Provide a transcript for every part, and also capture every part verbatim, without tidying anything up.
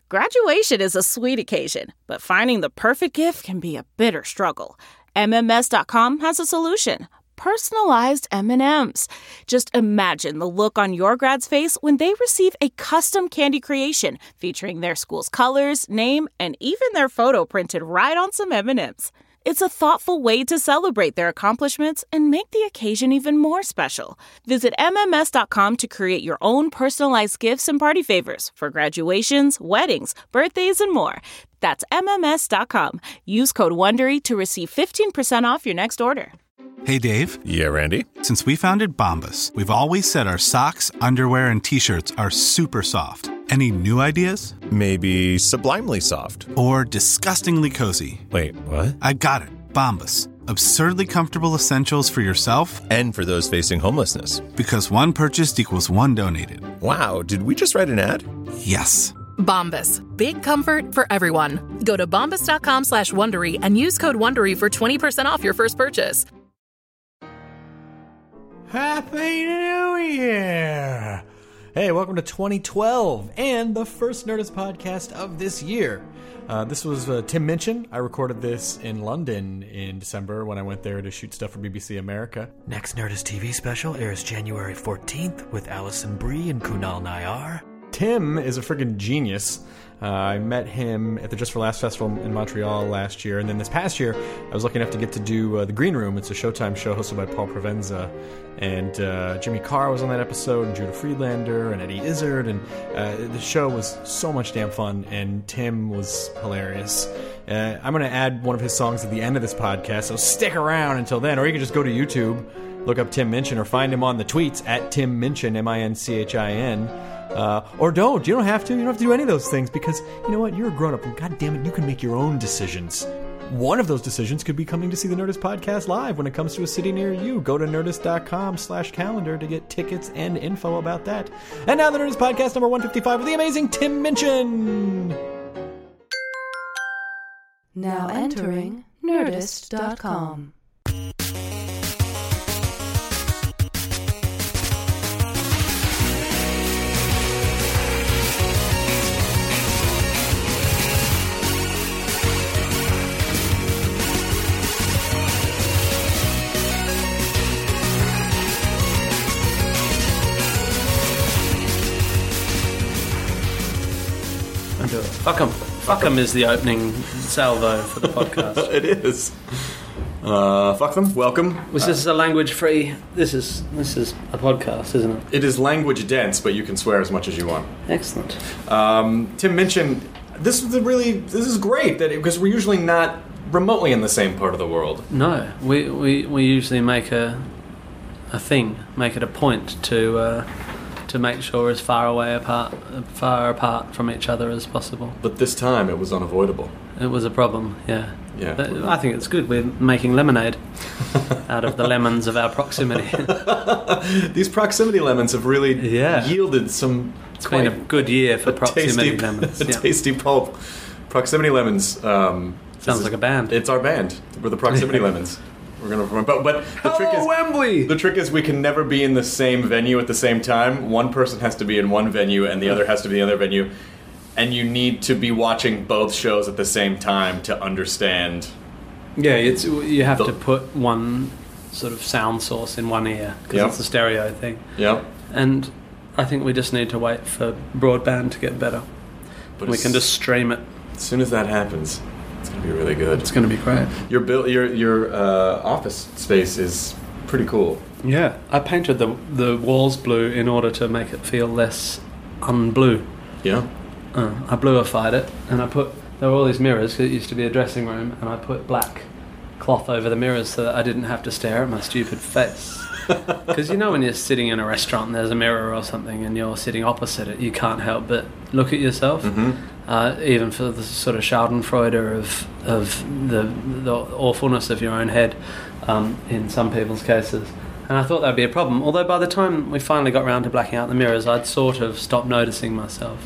Graduation is a sweet occasion, but finding the perfect gift can be a bitter struggle. M M S dot com has a solution. Personalized M and M's. Just imagine the look on your grad's face when they receive a custom candy creation featuring their school's colors, name, and even their photo printed right on some M and M's. It's a thoughtful way to celebrate their accomplishments and make the occasion even more special. Visit M M S dot com to create your own personalized gifts and party favors for graduations, weddings, birthdays, and more. That's M M S dot com. Use code WONDERY to receive fifteen percent off your next order. Hey, Dave. Yeah, Randy? Since we founded Bombas, we've always said our socks, underwear, and T-shirts are super soft. Any new ideas? Maybe sublimely soft. Or disgustingly cozy. Wait, what? I got it. Bombas. Absurdly comfortable essentials for yourself and for those facing homelessness. Because one purchased equals one donated. Wow, did we just write an ad? Yes. Bombas. Big comfort for everyone. Go to bombas dot com slash WONDERY and use code WONDERY for twenty percent off your first purchase. Happy New Year! Hey, welcome to twenty twelve and the first Nerdist podcast of this year. Uh, this was uh, Tim Minchin. I recorded this in London in December when I went there to shoot stuff for B B C America. Next Nerdist T V special airs January fourteenth with Alison Brie and Kunal Nayyar. Tim is a friggin' genius. Uh, I met him at the Just for Laughs Festival in Montreal last year, and then this past year, I was lucky enough to get to do uh, The Green Room. It's a Showtime show hosted by Paul Provenza, and uh, Jimmy Carr was on that episode, and Judah Friedlander, and Eddie Izzard, and uh, the show was so much damn fun, and Tim was hilarious. Uh, I'm going to add one of his songs at the end of this podcast, so stick around until then, or you can just go to YouTube, look up Tim Minchin, or find him on the tweets, at Tim Minchin, M I N C H I N. Uh, or don't. You don't have to. You don't have to do any of those things because, you know what? You're a grown-up and God damn it, you can make your own decisions. One of those decisions could be coming to see the Nerdist podcast live when it comes to a city near you. Go to nerdist dot com slash calendar to get tickets and info about that. And now the Nerdist podcast number one fifty-five with the amazing Tim Minchin. Now entering nerdist dot com. Fuck 'em. Fuck 'em is the opening salvo for the podcast. It is. Uh, fuck them. Welcome. Was this a language free? This is this is a podcast, isn't it? It is language dense, but you can swear as much as you want. Excellent. Um, Tim Minchin, this is really this is great that because we're usually not remotely in the same part of the world. No, we we, we usually make a a thing, make it a point to. Uh, to make sure we're as far away apart, far apart from each other as possible. But this time it was unavoidable. It was a problem, yeah. Yeah. But I think it's good. We're making lemonade out of the lemons of our proximity. These proximity lemons have really yeah. yielded some. It's been a good year for proximity tasty, lemons. A yeah. tasty pulp. Proximity lemons. Um, Sounds like a band. It's our band. We're the Proximity Lemons. We're gonna, but but the Hello, trick is Wembley. The trick is we can never be in the same venue at the same time. One person has to be in one venue, and the other has to be in the other venue, and you need to be watching both shows at the same time to understand. Yeah, it's you have the, to put one sort of sound source in one ear because yep. it's a stereo thing. Yeah, and I think we just need to wait for broadband to get better. But we can just stream it. As soon as that happens. It's going to be really good. It's going to be great. Your build, your your uh, office space is pretty cool. Yeah, I painted the the walls blue in order to make it feel less unblue. Yeah. Uh, I bluified it, and I put there were all these mirrors. 'Cause it used to be a dressing room, and I put black cloth over the mirrors so that I didn't have to stare at my stupid face. Because you know when you're sitting in a restaurant and there's a mirror or something, and you're sitting opposite it, you can't help but look at yourself. Mm-hmm. Uh, even for the sort of Schadenfreude of of the the awfulness of your own head, um, in some people's cases. And I thought that'd be a problem. Although by the time we finally got around to blacking out the mirrors, I'd sort of stopped noticing myself.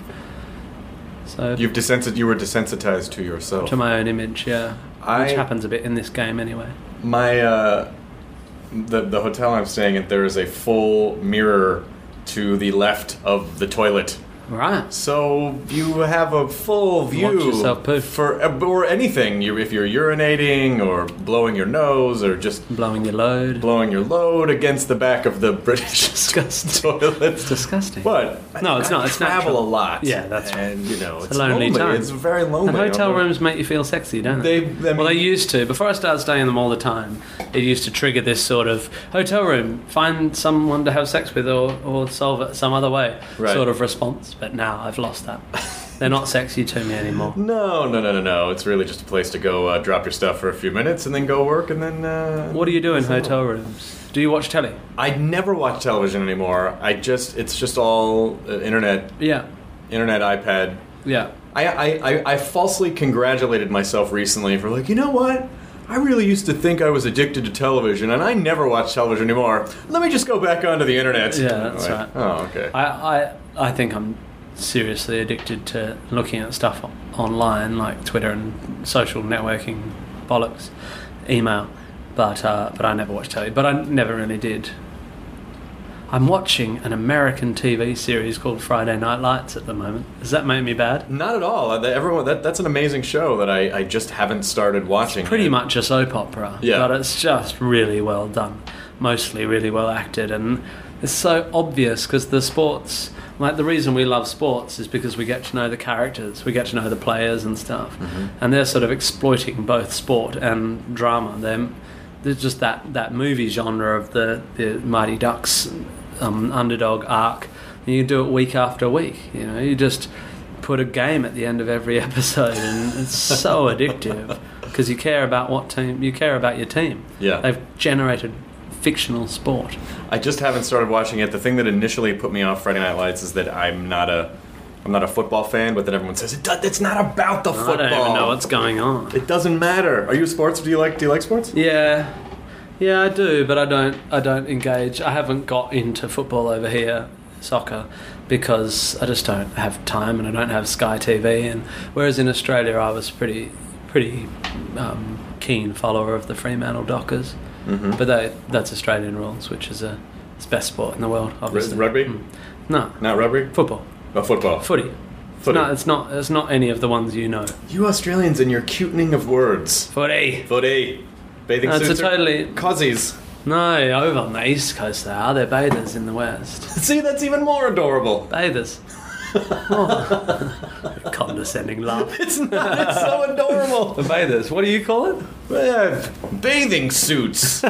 So you've desensit- you were desensitized to yourself, to my own image, yeah, I, which happens a bit in this game anyway. My uh, the the hotel I'm staying at, there is a full mirror to the left of the toilet. Right. So you have a full view Watch yourself poo. for or anything. You, if you're urinating or blowing your nose or just Blowing your load. blowing your load against the back of the British Disgusting. toilet. It's disgusting. But No, it's I not. It's travel natural. a lot. Yeah, that's right. And you know, it's, a lonely lonely. time. It's very lonely. And hotel although- rooms make you feel sexy, don't they? They- I well, they mean- used to. Before I started staying in them all the time, it used to trigger this sort of hotel room, find someone to have sex with or, or solve it some other way Right. sort of response. But now I've lost that. They're not sexy to me anymore. No, no, no, no, no. It's really just a place to go uh, drop your stuff for a few minutes and then go work and then. Uh, What do you do in hotel rooms? Do you watch telly? I never watch television anymore. I just it's just all uh, internet, Yeah. internet, iPad. Yeah. I, I, I, I falsely congratulated myself recently for like, you know what? I really used to think I was addicted to television, and I never watch television anymore. Let me just go back onto the internet. Yeah, that's Like, right. Oh, okay. I, I, I think I'm seriously addicted to looking at stuff on- online, like Twitter and social networking bollocks, email. But uh, but I never watched telly. But I never really did. I'm watching an American T V series called Friday Night Lights at the moment. Does that make me bad? Not at all. Uh, that- Everyone, that, that's an amazing show that I, I just haven't started watching. Pretty yet. much a soap opera, Yeah. but it's just really well done, mostly really well acted, and it's so obvious because the sports, like the reason we love sports is because we get to know the characters, we get to know the players and stuff, Mm-hmm. and they're sort of exploiting both sport and drama. They're, there's just that, that movie genre of the, the Mighty Ducks um, underdog arc. And you do it week after week, you know, you just put a game at the end of every episode, and it's so addictive because you care about what team you care about your team. Yeah. They've generated fictional sport. I just haven't started watching it. The thing that initially put me off Friday Night Lights is that I'm not a I'm not a football fan, but then everyone says it, do- it's not about the football. I don't even know what's going on. It doesn't matter. Are you a sports? Do you like do you like sports? Yeah, yeah, I do, but I don't. I don't engage. I haven't got into football over here, soccer, because I just don't have time and I don't have Sky T V. And whereas in Australia, I was pretty, pretty um, keen follower of the Fremantle Dockers, Mm-hmm. but they, that's Australian rules, which is a it's best sport in the world. Obviously, Rugby? Mm. No, Not rugby? football, Oh, football. footy. Footy. No, it's not. It's not any of the ones you know. You Australians and your cutening of words. Footy. Footy. Bathing No, it's suits a are totally- Cozzies. No, over on the east coast they are. They're bathers in the west. See, that's even more adorable. Bathers. Oh. Condescending laugh. It's not. It's so adorable. The bathers. What do you call it? Uh, bathing suits.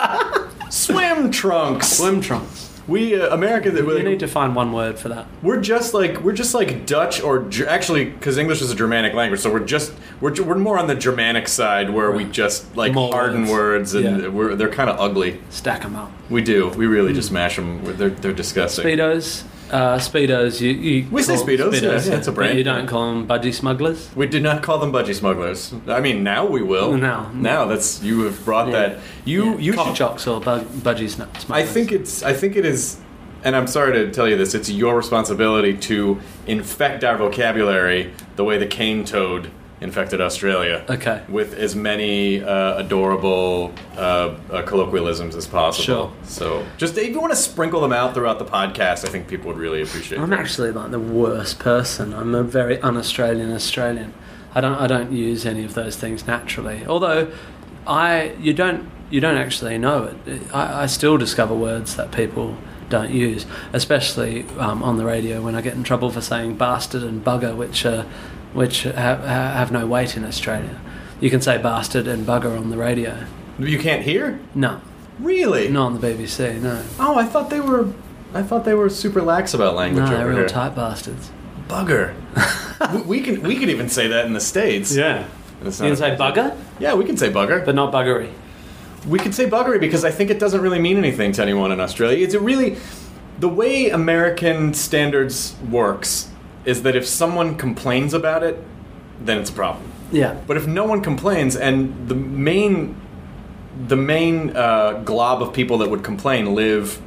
Swim trunks. Swim trunks. We uh, America. You We're, need to find one word for that. we're just like we're just like Dutch or Ger- actually because English is a Germanic language, so we're just we're we're more on the Germanic side where we just like More harden words. words, and Yeah. we're they're kind of ugly. Stack them up. We do. We really just mash them. They're they're disgusting. Speedos. Uh, speedos. You, you We say call Speedos, yeah, yeah, it's a brand. But you don't call them budgie smugglers. We did not call them budgie smugglers. I mean, now we will. Now. now that's you have brought Yeah. that. You Yeah, you cock should, chocks or bu- budgie sna- smugglers. I think it's. I think it is. And I'm sorry to tell you this. It's your responsibility to infect our vocabulary the way the cane toad infected Australia. Okay. With as many uh, adorable uh, uh, colloquialisms as possible. Sure. So just if you want to sprinkle them out throughout the podcast, I think people would really appreciate. I'm it. actually like the worst person. I'm a very un-Australian Australian. I don't I don't use any of those things naturally. Although I you don't you don't actually know it. I, I still discover words that people don't use, especially um, on the radio when I get in trouble for saying bastard and bugger, which uh, which have, have no weight in Australia. You can say bastard and bugger on the radio. You can't hear? No, Really? not on the B B C. No, Oh, I thought they were. I thought they were super lax about language no, over real here. tight bastards. Bugger. we, we can we could even say that in the States. Yeah, It's you not can say bugger, Yeah, we can say bugger. but not buggery. We could say buggery because I think it doesn't really mean anything to anyone in Australia. It's a really the way American standards works is that if someone complains about it, then it's a problem. Yeah. But if no one complains, and the main the main uh, glob of people that would complain live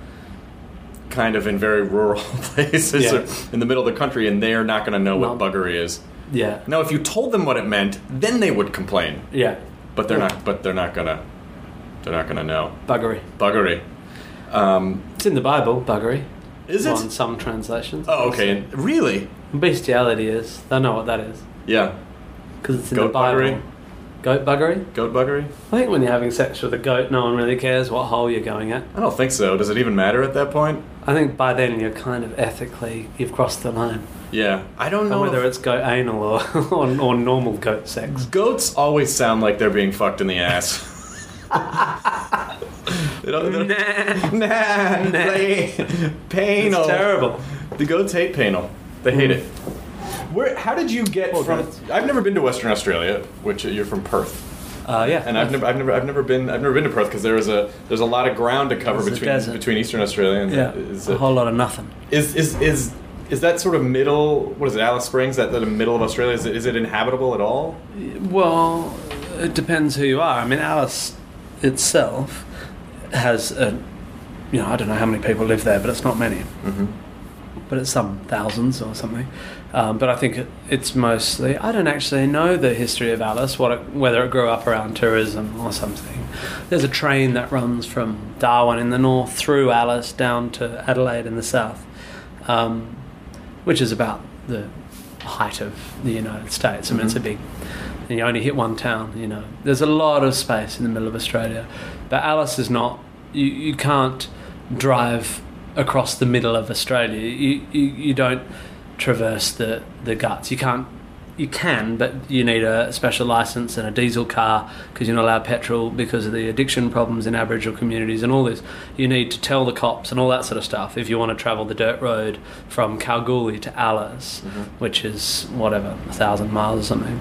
kind of in very rural places Yeah. or in the middle of the country, and they are not going to know what No. buggery is. Yeah. Now, if you told them what it meant, then they would complain. Yeah. But they're not. But they're not gonna. They're not gonna know Buggery. buggery. Um, It's in the Bible, buggery. Is it? On some translations. Oh, okay. Really? Bestiality is. They know what that is. Yeah. Because it's in Goat the Bible. buggery? Goat buggery? Goat buggery? I think when you're having sex with a goat, no one really cares what hole you're going at. I don't think so. Does it even matter at that point? I think by then you're kind of ethically, you've crossed the line. Yeah. I don't know Or whether if- it's goat anal or, or, or normal goat sex. Goats always sound like they're being fucked in the ass. They don't- they're- Nah. Nah, they, painal. It's terrible. The goats hate painal. They hate it. Where? How did you get Poor from? goats. I've never been to Western Australia, which you're from Perth, Uh, yeah. and I've never, I've never, I've never been, I've never been to Perth because there is a, there's a lot of ground to cover It's a between desert. between Eastern Australia and Yeah, is, a it, whole lot of nothing. is is is is that sort of middle? What is it? Alice Springs? That, that the middle of Australia? Is it, is it inhabitable at all? Well, it depends who you are. I mean, Alice itself has a, you know, I don't know how many people live there, but it's not many. Mm-hmm. But it's some thousands or something. Um, but I think it, it's mostly, I don't actually know the history of Alice, what it, whether it grew up around tourism or something. There's a train that runs from Darwin in the north through Alice down to Adelaide in the south, um, which is about the height of the United States. I mean, it's a big, and you only hit one town, you know. There's a lot of space in the middle of Australia. But Alice is not, you, you can't drive across the middle of Australia. You, you, you don't traverse the, the guts. You can't, you can, but you need a special license and a diesel car because you're not allowed petrol because of the addiction problems in Aboriginal communities and all this. You need to tell the cops and all that sort of stuff if you want to travel the dirt road from Kalgoorlie to Alice, mm-hmm. which is whatever, a thousand miles or something.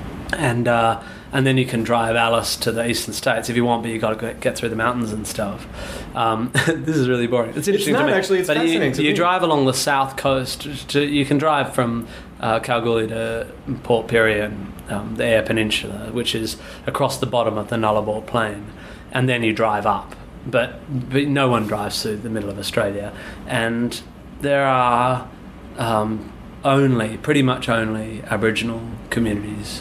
And uh, and then you can drive Alice to the eastern states if you want, but you got to get through the mountains and stuff. Um, this is really boring. It's interesting It's not to me. actually. It's but fascinating you, to you me. drive along the south coast. To, you can drive from uh, Kalgoorlie to Port Pirie and um, the Eyre Peninsula, which is across the bottom of the Nullarbor Plain, and then you drive up. But but no one drives through the middle of Australia, and there are um, only, pretty much only, Aboriginal communities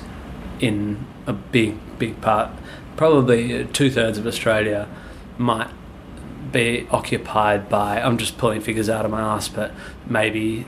in a big, big part. Probably two-thirds of Australia might be occupied by, I'm just pulling figures out of my ass, but maybe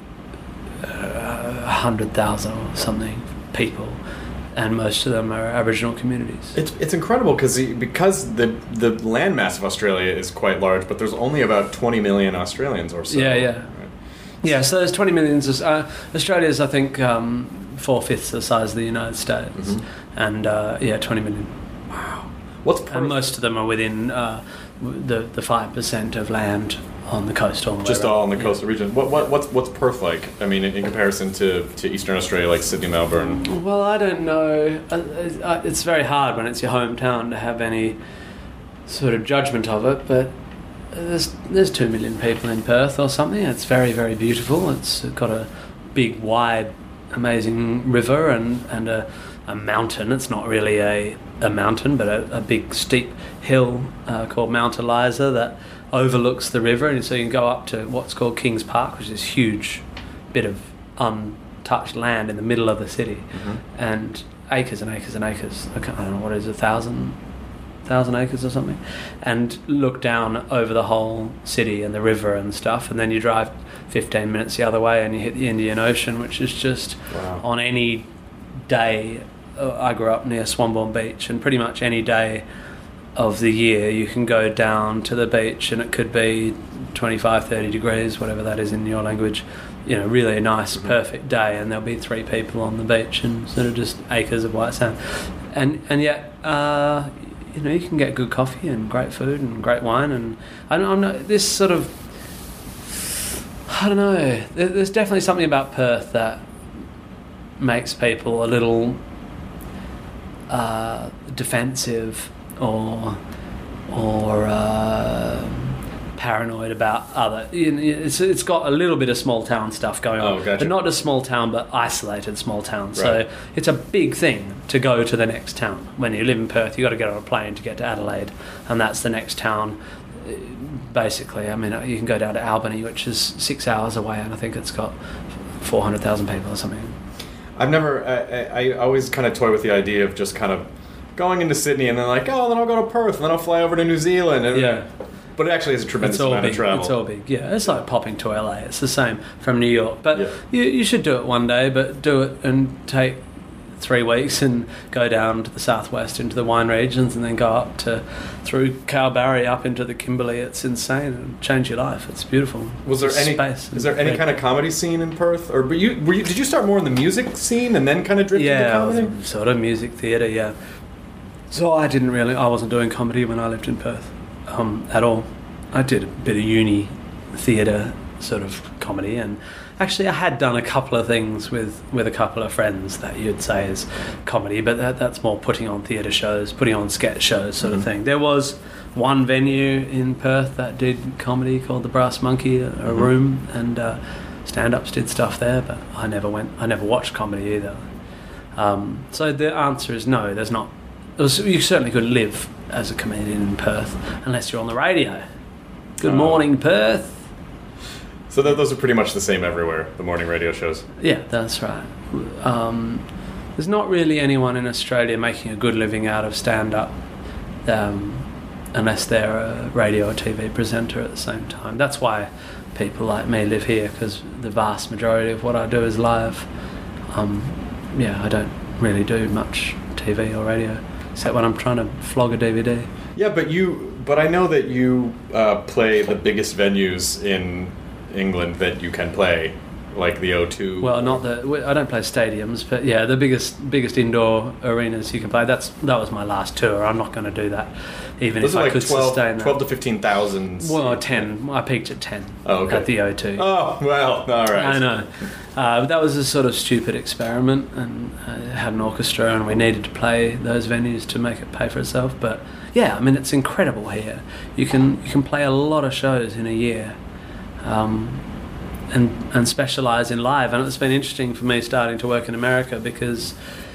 uh, one hundred thousand or something people, and most of them are Aboriginal communities. It's it's incredible because because the the landmass of Australia is quite large, but there's only about twenty million Australians or so. Yeah, yeah. Right? Yeah, so there's twenty million. Uh, Australia's, I think, um, four-fifths the size of the United States. Mm-hmm. And, uh, yeah, twenty million. Wow. What's Perth? And most of them are within uh, the the five percent of land on the coast. All the Just way all in the around. coastal region. What what what's what's Perth like? I mean, in, in comparison to, to Eastern Australia, like Sydney, Melbourne. Well, I don't know. Uh, uh, It's very hard when it's your hometown to have any sort of judgment of it, but there's there's two million people in Perth or something. It's very, very beautiful. It's got a big, wide, amazing river and, and a, a mountain. It's not really a, a mountain, but a, a big, steep hill uh, called Mount Eliza that overlooks the river, and so you can go up to what's called Kings Park, which is this huge bit of untouched land in the middle of the city, Mm-hmm. and acres and acres and acres. I, can't, I don't know what it is, a thousand, thousand acres or something, and look down over the whole city and the river and stuff, and then you drive fifteen minutes the other way and you hit the Indian Ocean, which is just Wow. on any day. uh, I grew up near Swanbourne Beach, and pretty much any day of the year you can go down to the beach and it could be twenty-five, thirty degrees, whatever that is in your language, you know, really a nice, Mm-hmm. perfect day, and there'll be three people on the beach and sort of just acres of white sand. And and yet, uh, you know, you can get good coffee and great food and great wine, and I don't, I'm not, this sort of, I don't know, there, there's definitely something about Perth that makes people a little uh, defensive or or uh, paranoid about other. It's it's got a little bit of small town stuff going on, Oh, gotcha. but not just small town, but isolated small town. Right. So it's a big thing to go to the next town. When you live in Perth, you got to get on a plane to get to Adelaide, and that's the next town. Basically, I mean, you can go down to Albany, which is six hours away, and I think it's got four hundred thousand people or something. I've never. I, I, I always kind of toy with the idea of just kind of going into Sydney and then like, oh, then I'll go to Perth and then I'll fly over to New Zealand. And Yeah. But it actually has a tremendous It's all amount big. of travel. It's all big. Yeah, it's like popping to L A. It's the same from New York. But Yeah. you, you should do it one day. But do it and take three weeks and go down to the southwest into the wine regions, and then go up to through Kalbarri up into the Kimberley. It's insane and change your life. It's beautiful. Was there It's any? space Is there any and- kind of comedy scene in Perth, or were you, were you? Did you start more in the music scene and then kind of drift into yeah, comedy? sort of music theatre, yeah. So I didn't really, I wasn't doing comedy when I lived in Perth um, at all. I did a bit of uni theatre sort of comedy, and actually I had done a couple of things with, with a couple of friends that you'd say is comedy, but that, that's more putting on theatre shows, putting on sketch shows sort of thing. There was one venue in Perth that did comedy called the Brass Monkey, a, a Mm-hmm. room, and uh, stand-ups did stuff there, but I never went, I never watched comedy either. Um, so the answer is no, there's not. It was, you certainly couldn't live as a comedian in Perth unless you're on the radio. Good Oh. morning, Perth. So th- those are pretty much the same everywhere. The morning radio shows. Yeah, that's right. Um, there's not really anyone in Australia making a good living out of stand-up um, unless they're a radio or T V presenter at the same time. That's why people like me live here, because the vast majority of what I do is live. Um, yeah, I don't really do much T V or radio, except when I'm trying to flog a D V D. Yeah, but you. But I know that you uh, play the biggest venues in England that you can play, like the O two. Well, not the. I don't play stadiums, but yeah, the biggest biggest indoor arenas you can play. That's that was my last tour. I'm not going to do that, even Those if are I like could twelve, sustain that. twelve to fifteen thousand. Well, ten. I peaked at ten. Oh, okay. At the O two. Oh well, all right. I know. Uh, but that was a sort of stupid experiment, and uh, it had an orchestra, and we needed to play those venues to make it pay for itself. But yeah, I mean, it's incredible here. You can you can play a lot of shows in a year. Um, and and specialise in live, and it's been interesting for me starting to work in America, because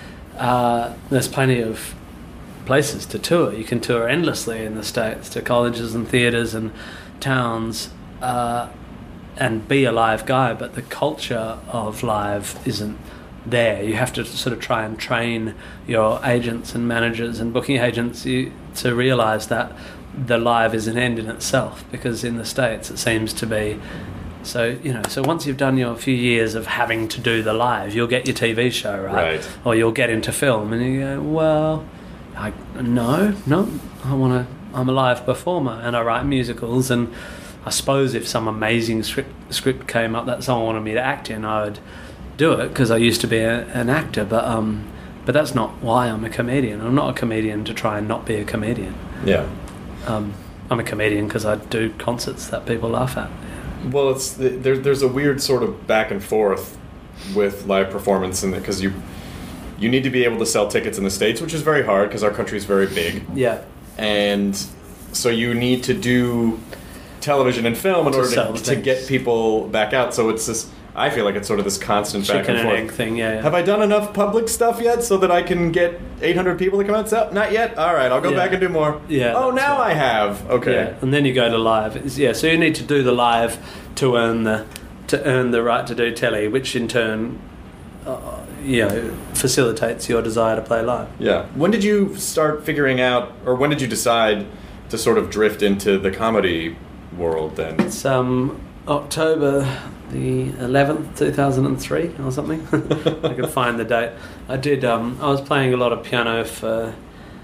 uh, there's plenty of places to tour. You can tour endlessly in the States to colleges and theatres and towns uh, and be a live guy, but the culture of live isn't there. You have to sort of try and train your agents and managers and booking agents you, to realise that the live is an end in itself, because in the States it seems to be. So, you know, so once you've done your few years of having to do the live, you'll get your T V show, right? Right. Or you'll get into film, and you go, well, I, no, no, I want to, I'm a live performer, and I write musicals, and I suppose if some amazing script, script came up that someone wanted me to act in, I would do it, because I used to be a, an actor, but um, but that's not why I'm a comedian. I'm not a comedian to try and not be a comedian. Yeah. Um, I'm a comedian because I do concerts that people laugh at. Well, it's there, there's a weird sort of back and forth with live performance, and because you you need to be able to sell tickets in the States, which is very hard because our country is very big, Yeah. and so you need to do television and film in To order sell to, the to things. get people back out. So it's this. I feel like it's sort of this constant back Chicken and and forth. egg thing, yeah. yeah. Have I done enough public stuff yet so that I can get eight hundred people to come out? So, not yet. All right, I'll go Yeah. back and do more. Yeah, Oh, that's now right. I have. Okay. Yeah, and then you go to live. It's, yeah, so you need to do the live to earn the to earn the right to do telly, which in turn, uh, you know, facilitates your desire to play live. Yeah. When did you start figuring out, or when did you decide to sort of drift into the comedy world then? It's um, October the eleventh, two thousand three, or something. I could find the date. I did. Um, I was playing a lot of piano for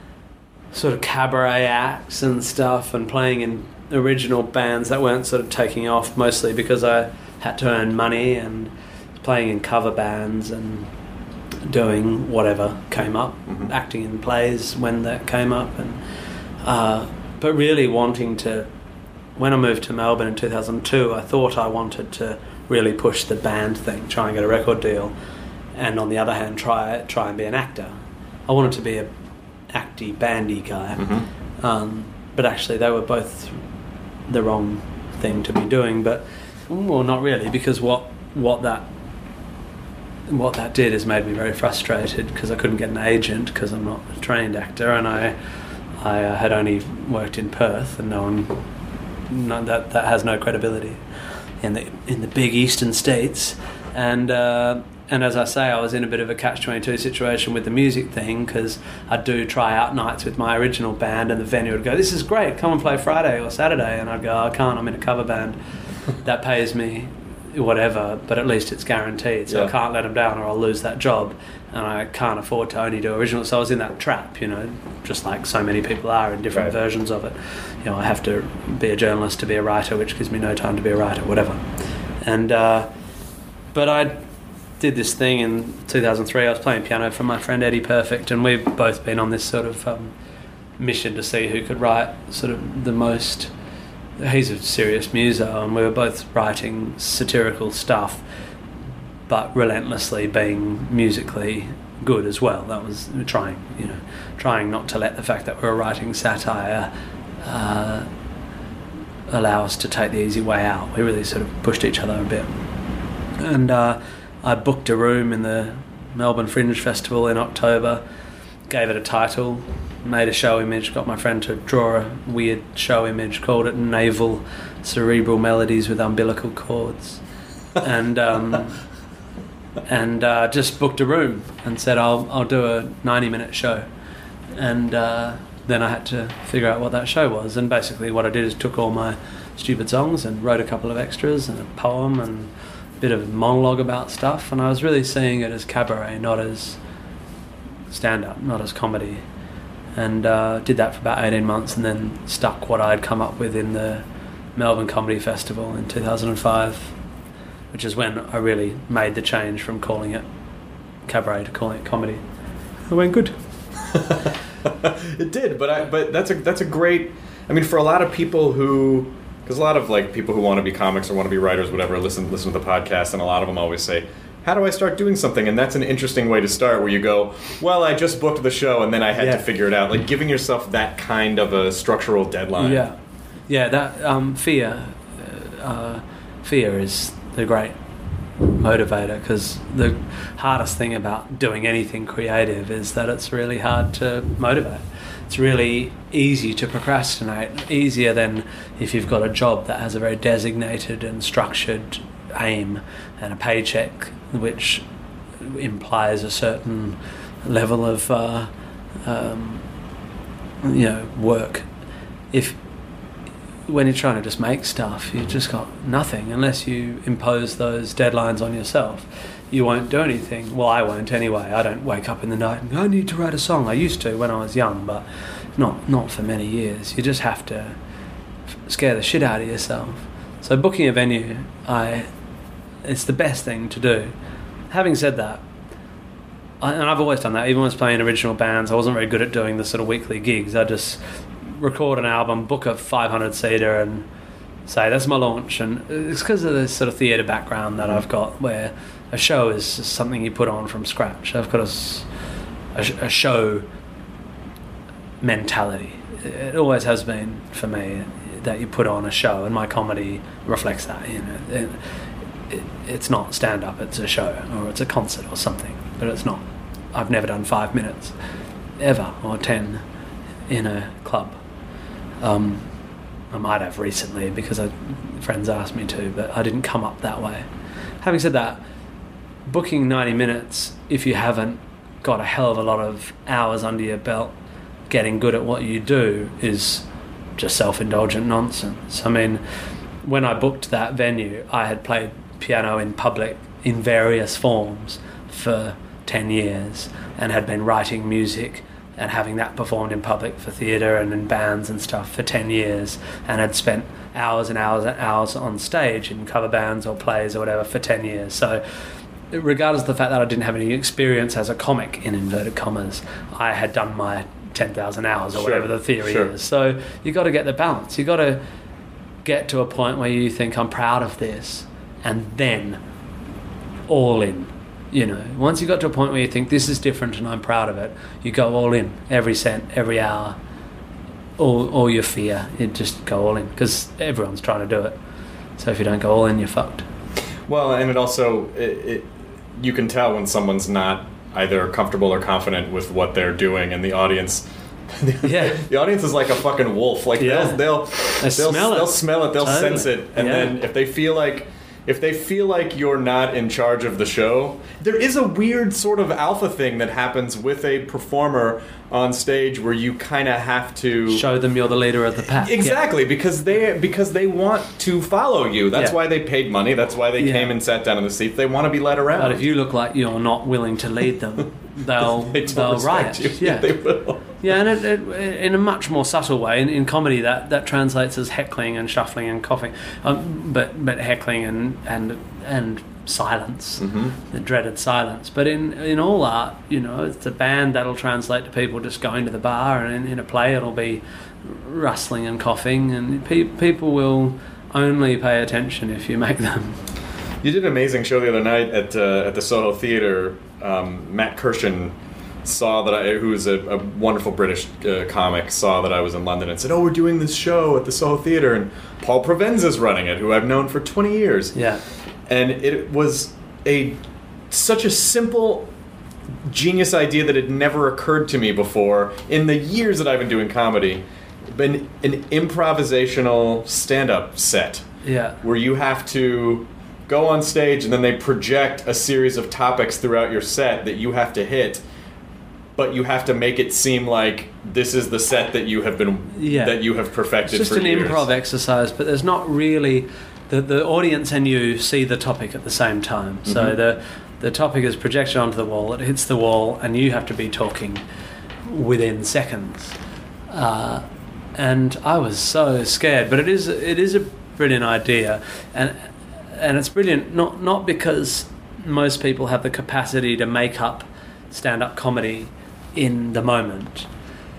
sort of cabaret acts and stuff, and playing in original bands that weren't sort of taking off, mostly because I had to earn money, and playing in cover bands and doing whatever came up, Mhm. acting in plays when that came up, and uh, but really wanting to. When I moved to Melbourne in two thousand two, I thought I wanted to really push the band thing, try and get a record deal, and on the other hand, try try and be an actor. I wanted to be a acty, bandy guy, Mhm. um, but actually they were both the wrong thing to be doing. But well, not really, because what what that what that did is made me very frustrated, because I couldn't get an agent because I'm not a trained actor, and I I uh, had only worked in Perth, and no one. No, that that has no credibility in the in the big eastern states, and uh, and as I say, I was in a bit of a catch twenty-two situation with the music thing, because I'd do try-out nights with my original band, and the venue would go, this is great, come and play Friday or Saturday, and I'd go, I can't, I'm in a cover band that pays me whatever, but at least it's guaranteed, so yeah. I can't let them down or I'll lose that job, and I can't afford to only do original. So I was in that trap, you know, just like so many people are in different right. versions of it. You know, I have to be a journalist to be a writer, which gives me no time to be a writer, whatever. And uh, but I did this thing in two thousand three. I was playing piano for my friend Eddie Perfect, and we've both been on this sort of um, mission to see who could write sort of the most. He's a serious muso, and we were both writing satirical stuff, but relentlessly being musically good as well. That was trying, you know, trying not to let the fact that we were writing satire uh, allow us to take the easy way out. We really sort of pushed each other a bit. And uh, I booked a room in the Melbourne Fringe Festival in October, gave it a title, made a show image, got my friend to draw a weird show image, called it Naval Cerebral Melodies with Umbilical Chords, and um, and uh, just booked a room and said I'll I'll do a ninety minute show, and uh, then I had to figure out what that show was, and basically what I did is took all my stupid songs and wrote a couple of extras and a poem and a bit of monologue about stuff, and I was really seeing it as cabaret, not as stand-up, not as comedy. And uh, did that for about eighteen months, and then stuck what I'd come up with in the Melbourne Comedy Festival in two thousand five, which is when I really made the change from calling it cabaret to calling it comedy. It went good. It did, but I, but that's a that's a great. I mean, for a lot of people who, because a lot of like people who want to be comics or want to be writers, whatever, listen listen to the podcast, and a lot of them always say, how do I start doing something? And that's an interesting way to start, where you go, well, I just booked the show and then I had yeah. to figure it out. Like giving yourself that kind of a structural deadline. Yeah, yeah. That um, fear, uh, fear is the great motivator, because the hardest thing about doing anything creative is that it's really hard to motivate. It's really easy to procrastinate, easier than if you've got a job that has a very designated and structured aim and a paycheck which implies a certain level of uh, um, you know work. If when you're trying to just make stuff, you've just got nothing unless you impose those deadlines on yourself. You won't do anything. Well, I won't anyway. I don't wake up in the night and go, I need to write a song. I used to when I was young, but not not for many years. You just have to scare the shit out of yourself. So booking a venue, I it's the best thing to do. Having said that, I, and I've always done that, even when I was playing original bands, I wasn't very good at doing the sort of weekly gigs. I just record an album, book a five hundred seater and say, that's my launch. And it's because of this sort of theatre background that I've got, where a show is something you put on from scratch. I've got a, a, a show mentality. It always has been for me, that you put on a show, and my comedy reflects that. You know, it, it, it's not stand-up, it's a show, or it's a concert or something, but it's not. I've never done five minutes, ever, or ten, in a club. Um, I might have recently, because I, friends asked me to, but I didn't come up that way. Having said that, booking ninety minutes, if you haven't got a hell of a lot of hours under your belt getting good at what you do, is just self-indulgent nonsense. I mean, when I booked that venue, I had played piano in public in various forms for ten years and had been writing music and having that performed in public for theatre and in bands and stuff for ten years, and had spent hours and hours and hours on stage in cover bands or plays or whatever for ten years. So regardless of the fact that I didn't have any experience as a comic, in inverted commas, I had done my ten thousand hours or sure, whatever the theory sure. is. So you got to get the balance. You got to get to a point where you think, I'm proud of this, and then all in. You know, once you got to a point where you think this is different and I'm proud of it, you go all in, every cent, every hour, all, all your fear, you just go all in, because everyone's trying to do it. So if you don't go all in, you're fucked. Well, and it also, it, it, you can tell when someone's not either comfortable or confident with what they're doing, and the audience, yeah, the audience is like a fucking wolf. Like yeah. they'll they'll they they'll smell it. They'll smell it. They'll totally. sense it, and yeah. then if they feel like if they feel like you're not in charge of the show, there is a weird sort of alpha thing that happens with a performer on stage where you kind of have to show them you're the leader of the pack. Exactly, yeah. because they because they want to follow you. That's yeah. why they paid money. That's why they yeah. came and sat down in the seats. They want to be led around. But if you look like you're not willing to lead them, they'll they don't they'll respect riot. You. Yeah, they will. Yeah, and it, it, in a much more subtle way, in, in comedy, that, that translates as heckling and shuffling and coughing, um, but but heckling and and and silence, mm-hmm. the dreaded silence. But in in all art, you know, it's a band that'll translate to people just going to the bar, and in, in a play it'll be rustling and coughing, and pe- people will only pay attention if you make them. You did an amazing show the other night at uh, at the Soho Theatre. Um, Matt Kirshen saw that I, who is a, a wonderful British uh, comic, saw that I was in London and said, "Oh, we're doing this show at the Soho Theatre, and Paul Provenza's running it, who I've known for twenty years." Yeah, and it was a such a simple, genius idea that had never occurred to me before in the years that I've been doing comedy. Been an improvisational stand-up set, yeah, where you have to go on stage and then they project a series of topics throughout your set that you have to hit. But you have to make it seem like this is the set that you have been yeah. that you have perfected. It's just for an years. Improv exercise, but there's not really the the audience and you see the topic at the same time. So Mm-hmm. the the topic is projected onto the wall. It hits the wall, and you have to be talking within seconds. Uh, and I was so scared, but it is it is a brilliant idea, and and it's brilliant not not because most people have the capacity to make up stand-up comedy in the moment.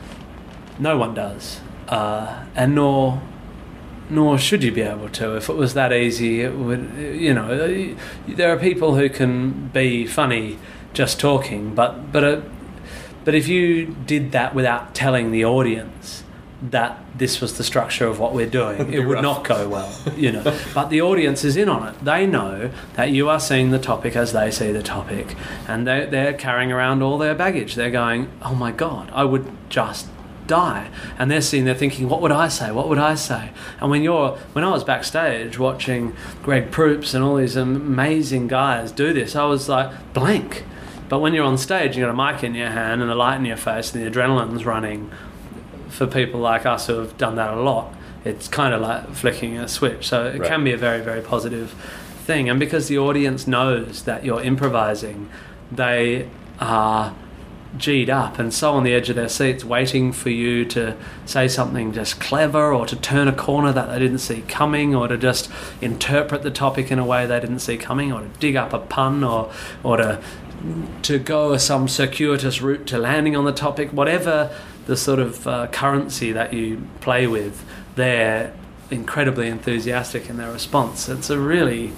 No one does, uh, and nor nor should you be able to. If it was that easy, it would. You know, there are people who can be funny just talking, but but uh, but if you did that without telling the audience that this was the structure of what we're doing, it would rough. not go well, you know. But the audience is in on it. They know that you are seeing the topic as they see the topic, and they, they're carrying around all their baggage. They're going, oh my God, I would just die. And they're sitting there thinking, what would I say? What would I say? And when you're, when I was backstage watching Greg Proops and all these amazing guys do this, I was like blank. But when you're on stage, you've got a mic in your hand and a light in your face and the adrenaline's running. For people like us who have done that a lot, it's kind of like flicking a switch. So it right. can be a very, very positive thing. And because the audience knows that you're improvising, they are G'd up and so on the edge of their seats waiting for you to say something just clever, or to turn a corner that they didn't see coming, or to just interpret the topic in a way they didn't see coming, or to dig up a pun, or or to to go some circuitous route to landing on the topic. Whatever the sort of uh, currency that you play with, they're incredibly enthusiastic in their response. It's a really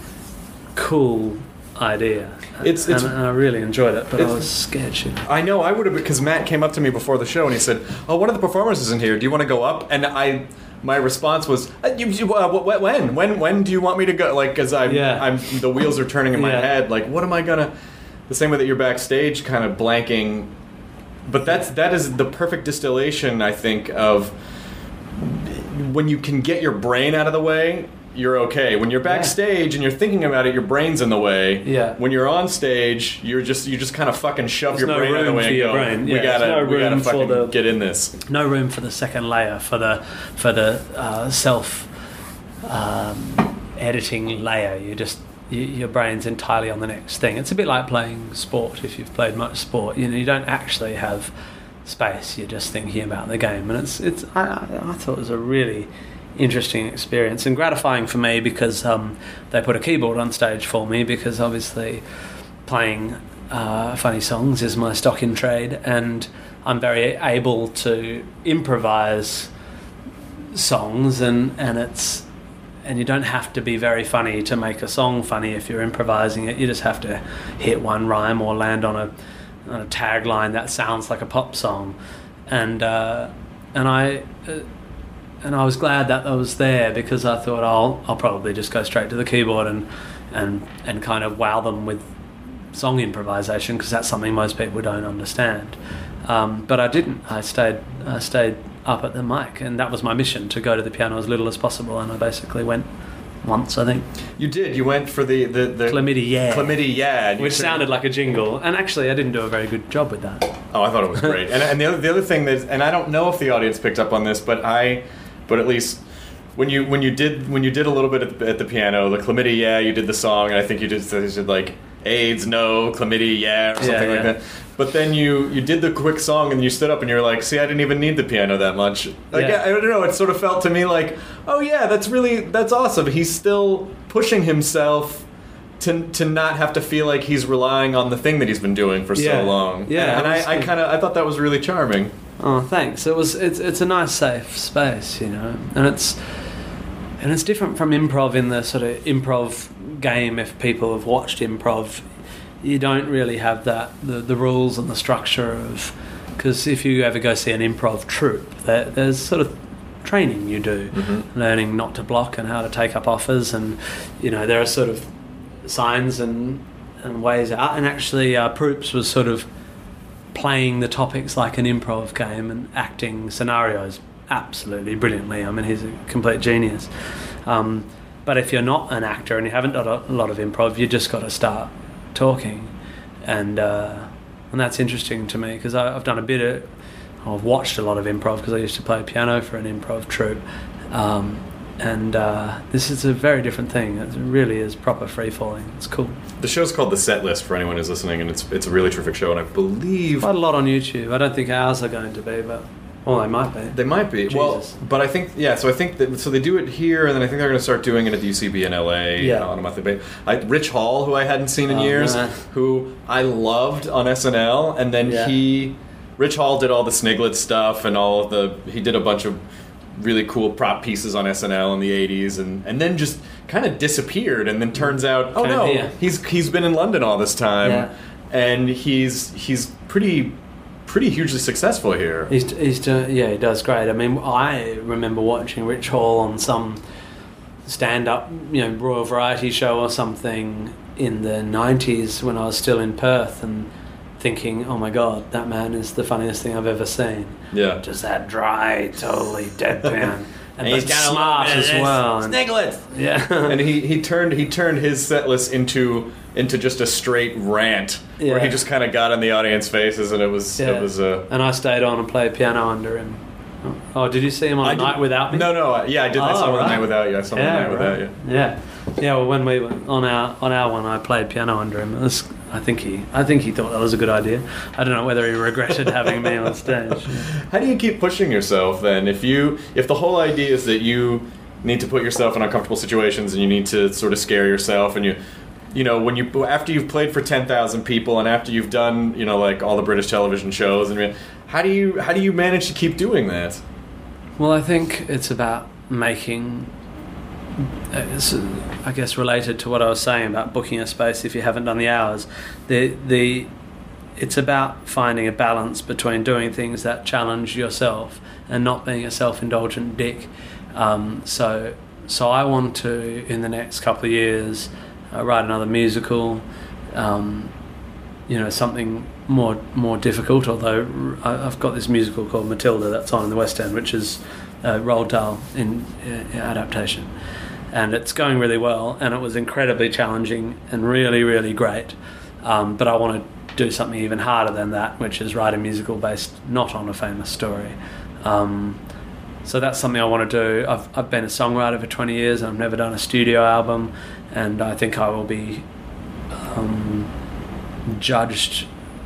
cool idea. It's, it's and, and I really enjoyed it, but I was scared shit. I know, I would have, because Matt came up to me before the show and he said, "Oh, one of the performers isn't here. Do you want to go up?" And I, my response was, uh, you, you, uh, "When? When? When do you want me to go?" Like, because I'm, Yeah. I'm, the wheels are turning in my Yeah. head. Like, what am I gonna? The same way that you're backstage, kind of blanking. But that's that is the perfect distillation, I think, of when you can get your brain out of the way. You're okay. When you're backstage and you're thinking about it, your brain's in the way. Yeah. When you're on stage, you're just you just kind of fucking shove There's your no brain out of the room way for and your go, brain. we Yeah, gotta there's no we gotta room for fucking the- get in this. No room for the second layer, for the for the uh, self um, editing layer. You just you, your brain's entirely on the next thing. It's a bit like playing sport. If you've played much sport, you know you don't actually have space. You're just thinking about the game, and it's it's. I, I thought it was a really interesting experience and gratifying for me because um, they put a keyboard on stage for me, because obviously playing uh, funny songs is my stock in trade, and I'm very able to improvise songs, and, and it's and you don't have to be very funny to make a song funny if you're improvising it. You just have to hit one rhyme or land on a on a tagline that sounds like a pop song, and uh, and I. Uh, And I was glad that I was there, because I thought I'll I'll probably just go straight to the keyboard and and and kind of wow them with song improvisation, because that's something most people don't understand. Um, but I didn't. I stayed I stayed up at the mic, and that was my mission, to go to the piano as little as possible. And I basically went once, I think. You did. You went for the the, the Chlamydia, yeah. Chlamydia, yeah. Which sounded like a jingle, and actually, I didn't do a very good job with that. Oh, I thought it was great. and and the other the other thing that, and I don't know if the audience picked up on this, but I, but at least when you when you did when you did a little bit at the, at the piano, the Chlamydia, yeah, you did the song, and I think you just you did like AIDS, no, Chlamydia, yeah, or something yeah, yeah. like that. But then you you did the quick song, and you stood up, and you were like, "See, I didn't even need the piano that much." Like, Yeah. I, I don't know. It sort of felt to me like, "Oh yeah, that's really that's awesome." He's still pushing himself to to not have to feel like he's relying on the thing that he's been doing for Yeah. so long. Yeah, and I, I absolutely. kind of I thought that was really charming. Oh, thanks. It was. It's it's a nice, safe space, you know, and it's and it's different from improv in the sort of improv game. If people have watched improv, you don't really have that the the rules and the structure of, because if you ever go see an improv troupe, there, there's sort of training you do, Mm-hmm. learning not to block and how to take up offers, and you know there are sort of signs and and ways out. And actually, uh, Proops was sort of playing the topics like an improv game and acting scenarios absolutely brilliantly. I mean, he's a complete genius. Um, but if you're not an actor and you haven't done a lot of improv, you just got to start talking, and uh, and that's interesting to me because I've done a bit of, I've watched a lot of improv because I used to play piano for an improv troupe, um, and uh, this is a very different thing. It really is proper free falling. It's cool. The show's called The Set List for anyone who's listening, and it's it's a really terrific show. And I believe Quite a lot on YouTube. I don't think ours are going to be, but well, they might be. they might be. Well, Jesus. but I think yeah. So I think that so they do it here, and then I think they're going to start doing it at the U C B in L A Yeah. on a monthly basis. I, Rich Hall, who I hadn't seen in Oh, years, man. who I loved on S N L, and then Yeah. he, Rich Hall did all the Sniglets stuff and all of the. He did a bunch of really cool prop pieces on S N L in the eighties, and, and then just kind of disappeared. And then turns out, oh Came no, here. he's he's been in London all this time, Yeah. and he's he's pretty pretty hugely successful here. He's, he's do, yeah, he does great. I mean, I remember watching Rich Hall on some stand-up, you know, Royal Variety show or something in the nineties when I was still in Perth, and thinking, oh my god, that man is the funniest thing I've ever seen. Yeah. Just that dry, totally deadpan. And he's but got a smart little bit of as this well. And- Sniglets. Yeah. And he, he turned he turned his set list into into just a straight rant where Yeah. he just kind of got in the audience faces, and it was Yeah. it was uh, And I stayed on and played piano under him. Oh, did you see him on I A did- Night Without Me? No, no, I- yeah, I did. I Oh, saw him on right. Night Without You. I saw him on Night Without You. Yeah, yeah. Well, when we were on our on our one, I played piano under him. It was, I think he, I think he thought that was a good idea. I don't know whether he regretted having me on stage. How do you keep pushing yourself then? If you if the whole idea is that you need to put yourself in uncomfortable situations and you need to sort of scare yourself, and you you know when you after you've played for ten thousand people and after you've done you know like all the British television shows, and how do you how do you manage to keep doing that? Well, I think it's about making. It's, I guess related to what I was saying about booking a space if you haven't done the hours. The the it's about finding a balance between doing things that challenge yourself and not being a self-indulgent dick. Um, so so I want to in the next couple of years uh, write another musical. Um, you know, something more more difficult. Although I- I've got this musical called Matilda that's on in the West End, which is a Roald Dahl in uh, adaptation, and it's going really well. And it was incredibly challenging and really really great. Um, but I want to do something even harder than that, which is write a musical based not on a famous story. Um, so that's something I want to do. I've I've been a songwriter for twenty years, and I've never done a studio album, and I think I will be. Um, judged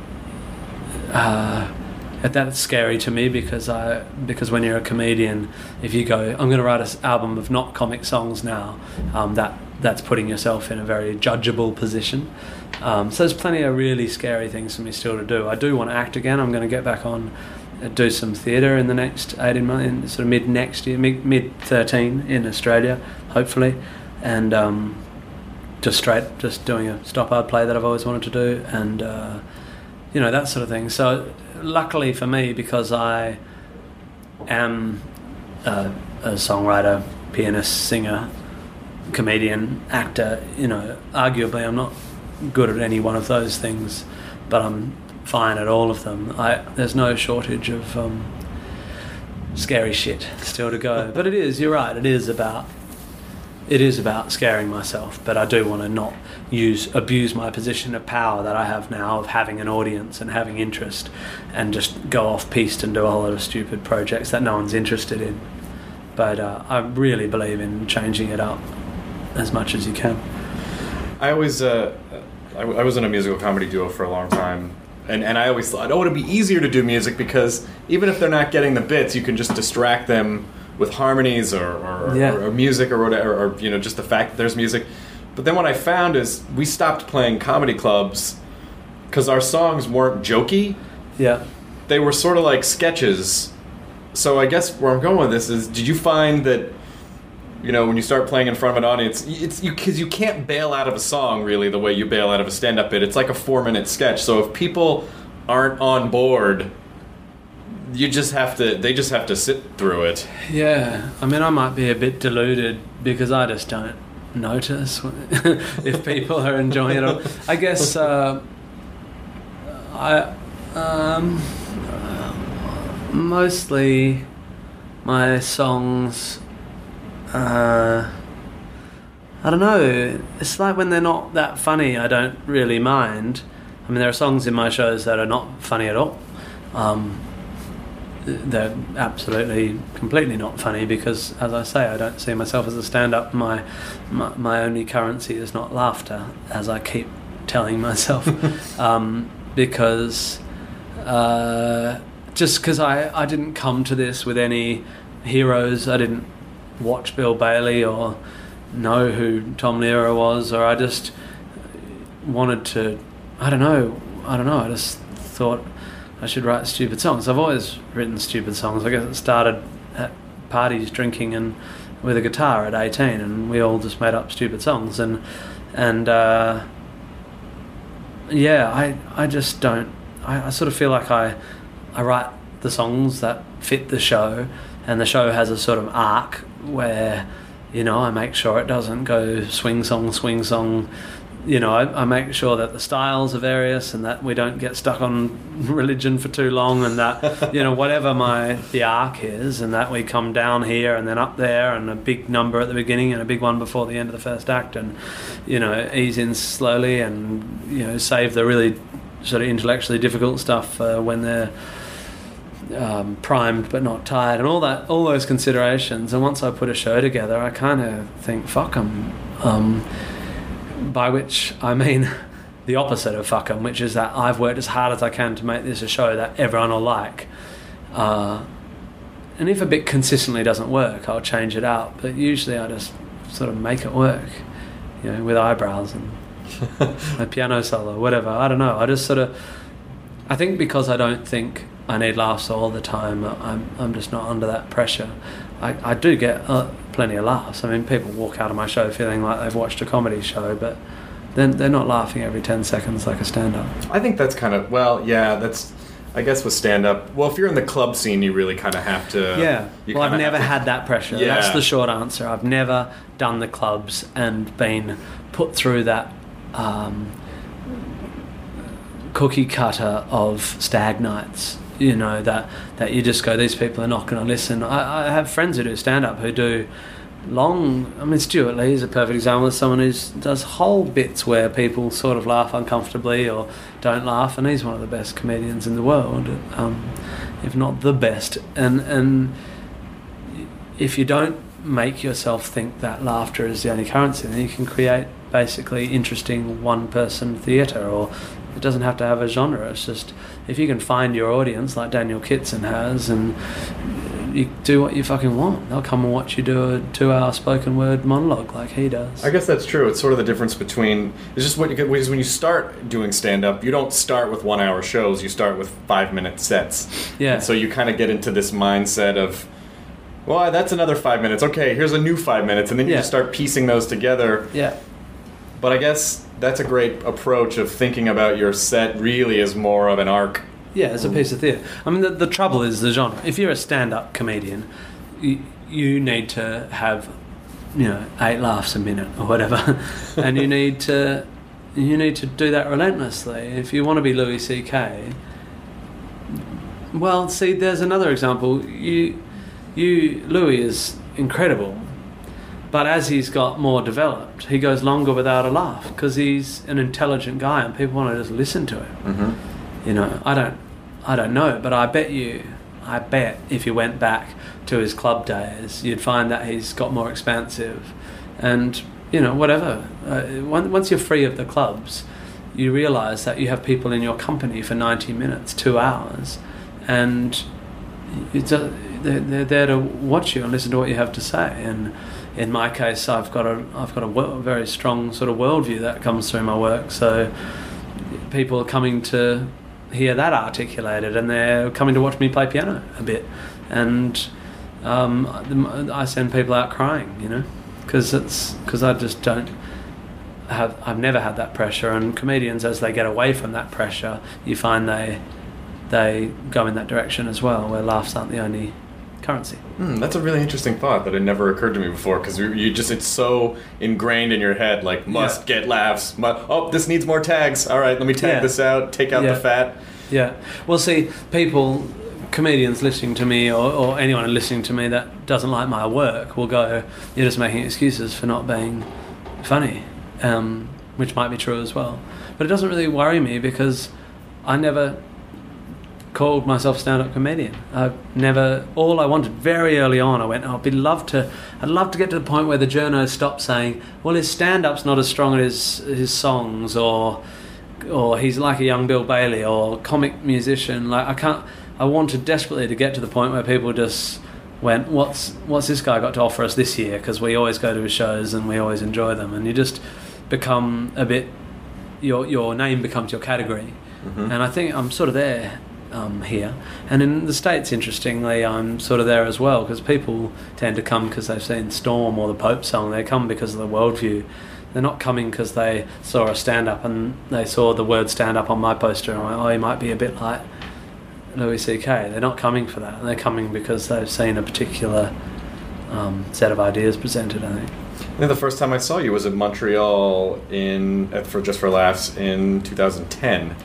uh, that's scary to me because I because when you're a comedian, if you go I'm going to write an album of not comic songs now, um, that that's putting yourself in a very judgeable position. Um, so there's plenty of really scary things for me still to do. I do want to act again. I'm going to get back on uh, do some theatre in the next eighteen months, in sort of mid next year, mid, mid thirteen in Australia, hopefully, and um, just straight, just doing a stop-hard play that I've always wanted to do, and uh, you know, that sort of thing. So luckily for me, because I am a, a songwriter, pianist, singer, comedian, actor, you know, arguably I'm not good at any one of those things, but I'm fine at all of them. I, there's no shortage of um, scary shit still to go. But it is, you're right, it is about it is about scaring myself, but I do want to not use abuse my position of power that I have now of having an audience and having interest, and just go off piste and do a whole lot of stupid projects that no one's interested in. But uh, I really believe in changing it up as much as you can. I always, uh, I, I was in a musical comedy duo for a long time, and, and I always thought, oh, it would be easier to do music because even if they're not getting the bits, you can just distract them with harmonies or, or, yeah. or, or music or whatever, or, you know, just the fact that there's music. But then what I found is we stopped playing comedy clubs because our songs weren't jokey. Yeah. They were sort of like sketches. So I guess where I'm going with this is, did you find that, you know, when you start playing in front of an audience, it's you because you can't bail out of a song really the way you bail out of a stand-up bit. It's like a four-minute sketch. So if people aren't on board, you just have to, they just have to sit through it. Yeah, I mean, I might be a bit deluded because I just don't notice if people are enjoying it. I guess uh, I um, mostly my songs, uh, I don't know, it's like when they're not that funny, I don't really mind. I mean, there are songs in my shows that are not funny at all. Um, they're absolutely, completely not funny because, as I say, I don't see myself as a stand-up. My, my my only currency is not laughter, as I keep telling myself, um, because uh, just because I, I didn't come to this with any heroes. I didn't watch Bill Bailey or know who Tom Lehrer was, or I just wanted to, I don't know, I don't know, I just thought I should write stupid songs. I've always written stupid songs. I guess it started at parties drinking and with a guitar at eighteen, and we all just made up stupid songs. And and uh, yeah, I I just don't. I, I sort of feel like I I write the songs that fit the show, and the show has a sort of arc where, you know, I make sure it doesn't go swing song, swing song. You know, I, I make sure that the styles are various and that we don't get stuck on religion for too long, and that, you know, whatever my the arc is, and that we come down here and then up there, and a big number at the beginning and a big one before the end of the first act, and, you know, ease in slowly and, you know, save the really sort of intellectually difficult stuff uh, when they're um, primed but not tired, and all that, all those considerations. And once I put a show together, I kind of think, fuck 'em. Um, by which I mean the opposite of fuck 'em, which is that I've worked as hard as I can to make this a show that everyone will like. Uh, and if a bit consistently doesn't work, I'll change it out. But usually I just sort of make it work, you know, with eyebrows and a piano solo, whatever. I don't know. I just sort of... I think because I don't think I need laughs all the time, I'm I'm just not under that pressure. I, I do get uh, plenty of laughs. I mean, people walk out of my show feeling like they've watched a comedy show, but then they're not laughing every ten seconds like a stand-up. I think that's kind of, well, yeah, that's, I guess with stand-up, well, if you're in the club scene, you really kind of have to... Yeah, well, I've never to, had that pressure. Yeah. That's the short answer. I've never done the clubs and been put through that um, cookie cutter of stag nights. You know, that, that you just go, these people are not going to listen. I, I have friends who do stand-up who do long... I mean, Stuart Lee is a perfect example of someone who does whole bits where people sort of laugh uncomfortably or don't laugh, and he's one of the best comedians in the world, um, if not the best. And, and if you don't make yourself think that laughter is the only currency, then you can create basically interesting one-person theatre, or it doesn't have to have a genre. It's just, if you can find your audience like Daniel Kitson has, and you do what you fucking want, they'll come and watch you do a two-hour spoken word monologue like he does. I guess that's true. It's sort of the difference between, it's just what you get, when you start doing stand-up, you don't start with one-hour shows, you start with five-minute sets. Yeah. And so you kind of get into this mindset of, well, that's another five minutes. Okay, here's a new five minutes, and then you Yeah. just start piecing those together. Yeah. But I guess that's a great approach of thinking about your set really as more of an arc. Yeah, it's a piece of theatre. I mean, the, the trouble is the genre. If you're a stand-up comedian, you, you need to have, you know, eight laughs a minute or whatever, and you need to you need to do that relentlessly. If you want to be Louis C K, well, see, there's another example. You, you, Louis is incredible, but as he's got more developed, he goes longer without a laugh because he's an intelligent guy and people want to just listen to him. Mm-hmm. You know, I don't, I don't know, but I bet you, I bet if you went back to his club days, you'd find that he's got more expansive, and you know, whatever. Uh, once you're free of the clubs, you realise that you have people in your company for ninety minutes, two hours, and it's a, they're, they're there to watch you and listen to what you have to say. And in my case, I've got a I've got a, a very strong sort of worldview that comes through my work. So people are coming to hear that articulated, and they're coming to watch me play piano a bit. And um, I send people out crying, you know, because it's because I just don't have. I've never had that pressure. And comedians, as they get away from that pressure, you find they they go in that direction as well, where laughs aren't the only currency. Mm, that's a really interesting thought that had never occurred to me before, because you, you just it's so ingrained in your head, like must yeah. get laughs. Must, oh, this needs more tags. All right, let me tag yeah. this out. Take out yeah. the fat. Yeah. Well, see, people, comedians listening to me, or, or anyone listening to me that doesn't like my work, will go, "You're just making excuses for not being funny," um, which might be true as well. But it doesn't really worry me because I never called myself stand-up comedian. I've never. All I wanted very early on, I went, oh, I'd be love to. I'd love to get to the point where the journos stopped saying, "Well, his stand-up's not as strong as his, his songs," or, or he's like a young Bill Bailey, or comic musician. Like I can't. I wanted desperately to get to the point where people just went, "What's what's this guy got to offer us this year?" Because we always go to his shows and we always enjoy them, and you just become a bit. Your your name becomes your category, mm-hmm. and I think I'm sort of there. Um, here, and in the States, interestingly, I'm sort of there as well, because people tend to come because they've seen Storm or the Pope song. They come because of the worldview. They're not coming because they saw a stand-up and they saw the word stand-up on my poster and went, oh, he might be a bit like Louis C K. They're not coming for that. They're coming because they've seen a particular um, set of ideas presented, I think. I think the first time I saw you was at Montreal in for Just for Laughs in two thousand ten.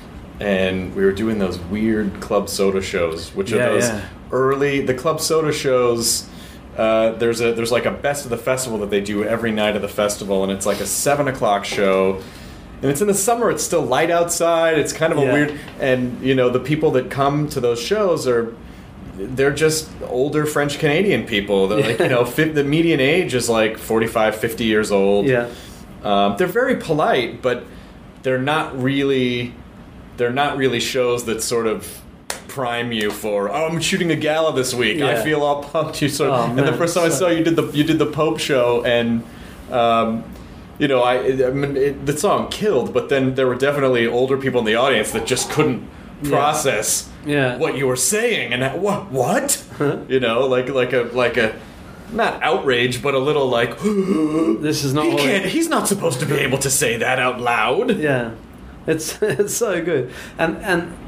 And we were doing those weird Club Soda shows, which are yeah, those yeah. early the Club Soda shows. Uh, there's a there's like a best of the festival that they do every night of the festival, and it's like a seven o'clock show, and it's in the summer. It's still light outside. It's kind of a yeah. weird, and you know the people that come to those shows are they're just older French Canadian people. They're like you know fi- the median age is like forty-five, fifty years old. Yeah, um, they're very polite, but they're not really. They're not really shows that sort of prime you for. Oh, I'm shooting a gala this week. Yeah. I feel all pumped. You sort of, oh, and man, the first time I saw you did the you did the Pope show, and um, you know I, I mean, it, the song killed. But then there were definitely older people in the audience that just couldn't process yeah. Yeah. what you were saying, and that, what what huh? you know like like a like a. Not outrage, but a little like. This is not. He what can't. He's not supposed to be able to say that out loud. Yeah. It's it's so good, and and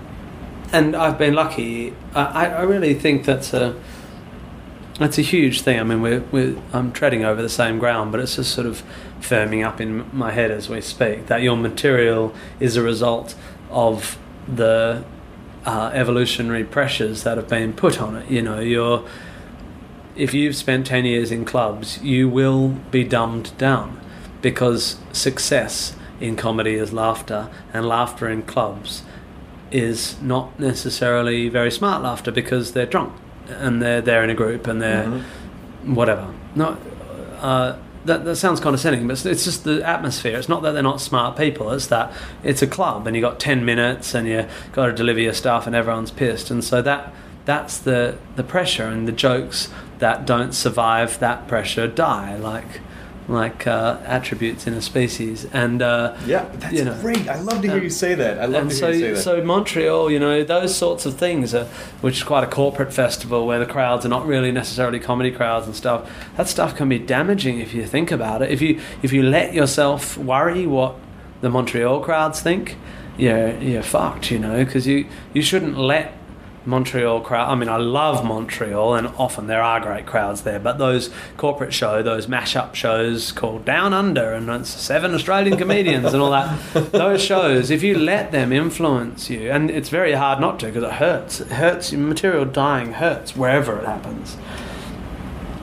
and I've been lucky. I, I really think that's a that's a huge thing. I mean, we're we're I'm treading over the same ground, but it's just sort of firming up in my head as we speak that your material is a result of the uh, evolutionary pressures that have been put on it. You know, you're if you've spent ten years in clubs, you will be dumbed down because success in comedy is laughter, and laughter in clubs is not necessarily very smart laughter because they're drunk and they're they're in a group and they're mm-hmm. whatever. Not uh, that that sounds condescending, but it's, it's just the atmosphere. It's not that they're not smart people. It's that it's a club and you got ten minutes and you got to deliver your stuff and everyone's pissed, and so that that's the the pressure, and the jokes that don't survive that pressure die like. like uh, attributes in a species, and uh, yeah, that's you know, great. I love to hear um, you say that. I love and to so, hear you say that. So Montreal, you know, those sorts of things, are, which is quite a corporate festival where the crowds are not really necessarily comedy crowds and stuff. That stuff can be damaging if you think about it. If you if you let yourself worry what the Montreal crowds think, you're you're fucked. You know, because you you shouldn't let Montreal crowd. I mean, I love Montreal, and often there are great crowds there. But those corporate show, those mashup shows called Down Under, and it's seven Australian comedians and all that. Those shows, if you let them influence you, and it's very hard not to because it hurts. It hurts. Material dying hurts wherever it happens.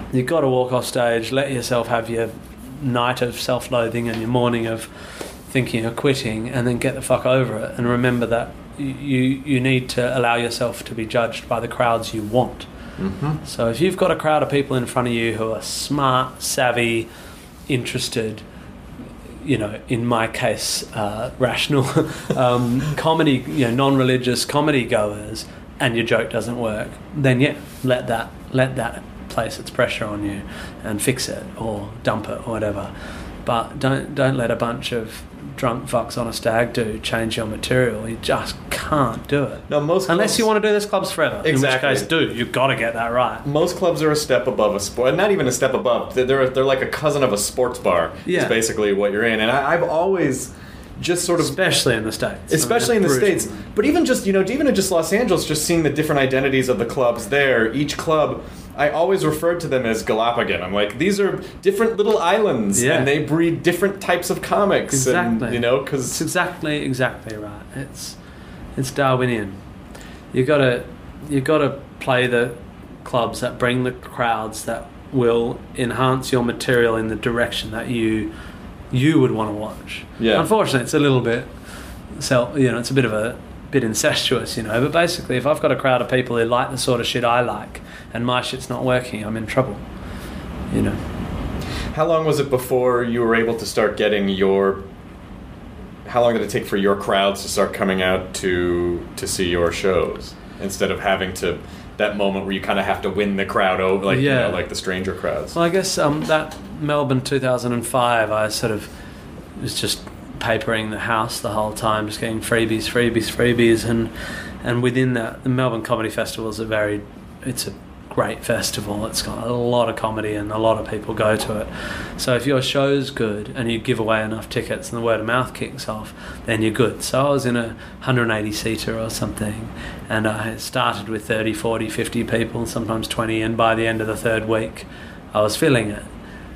you've got to walk off stage, let yourself have your night of self-loathing and your morning of thinking of quitting, and then get the fuck over it. And remember that you you need to allow yourself to be judged by the crowds you want. Mm-hmm. So if you've got a crowd of people in front of you who are smart, savvy, interested, you know, in my case, uh, rational, um, comedy, you know, non-religious comedy goers, and your joke doesn't work, then yeah, let that let that place its pressure on you and fix it or dump it or whatever. But don't don't let a bunch of drunk fucks on a stag do change your material. You just can't do it. No, most unless clubs, you want to do this clubs forever. Exactly. In which case, do you've got to get that right. Most clubs are a step above a sport, not even a step above. They're they're, they're like a cousin of a sports bar. Yeah. Is basically what you're in. And I, I've always just sort of, especially in the States, especially I mean, in the brutal. States. But even just you know, even in just Los Angeles, just seeing the different identities of the clubs there. Each club, I always referred to them as Galapagos. I'm like, these are different little islands, yeah. and they breed different types of comics. Exactly. And, you know, because it's exactly exactly right. It's it's Darwinian. You got to you got to play the clubs that bring the crowds that will enhance your material in the direction that you you would want to watch. Yeah. Unfortunately, it's a little bit so you know it's a bit of a bit incestuous, you know. But basically, if I've got a crowd of people who like the sort of shit I like, and my shit's not working, I'm in trouble. You know. How long was it before you were able to start getting your? How long did it take for your crowds to start coming out to to see your shows instead of having to that moment where you kind of have to win the crowd over, like Yeah. you know, like the stranger crowds? Well, I guess um, that Melbourne two thousand five, I sort of was just papering the house the whole time, just getting freebies, freebies, freebies, and and within that, the Melbourne Comedy Festival is a very, it's a great festival. It's got a lot of comedy and a lot of people go to it. So if your show's good and you give away enough tickets and the word of mouth kicks off, then you're good. So I was in a one hundred eighty seater or something, and I started with thirty, forty, fifty people, sometimes twenty, and by the end of the third week I was filling it.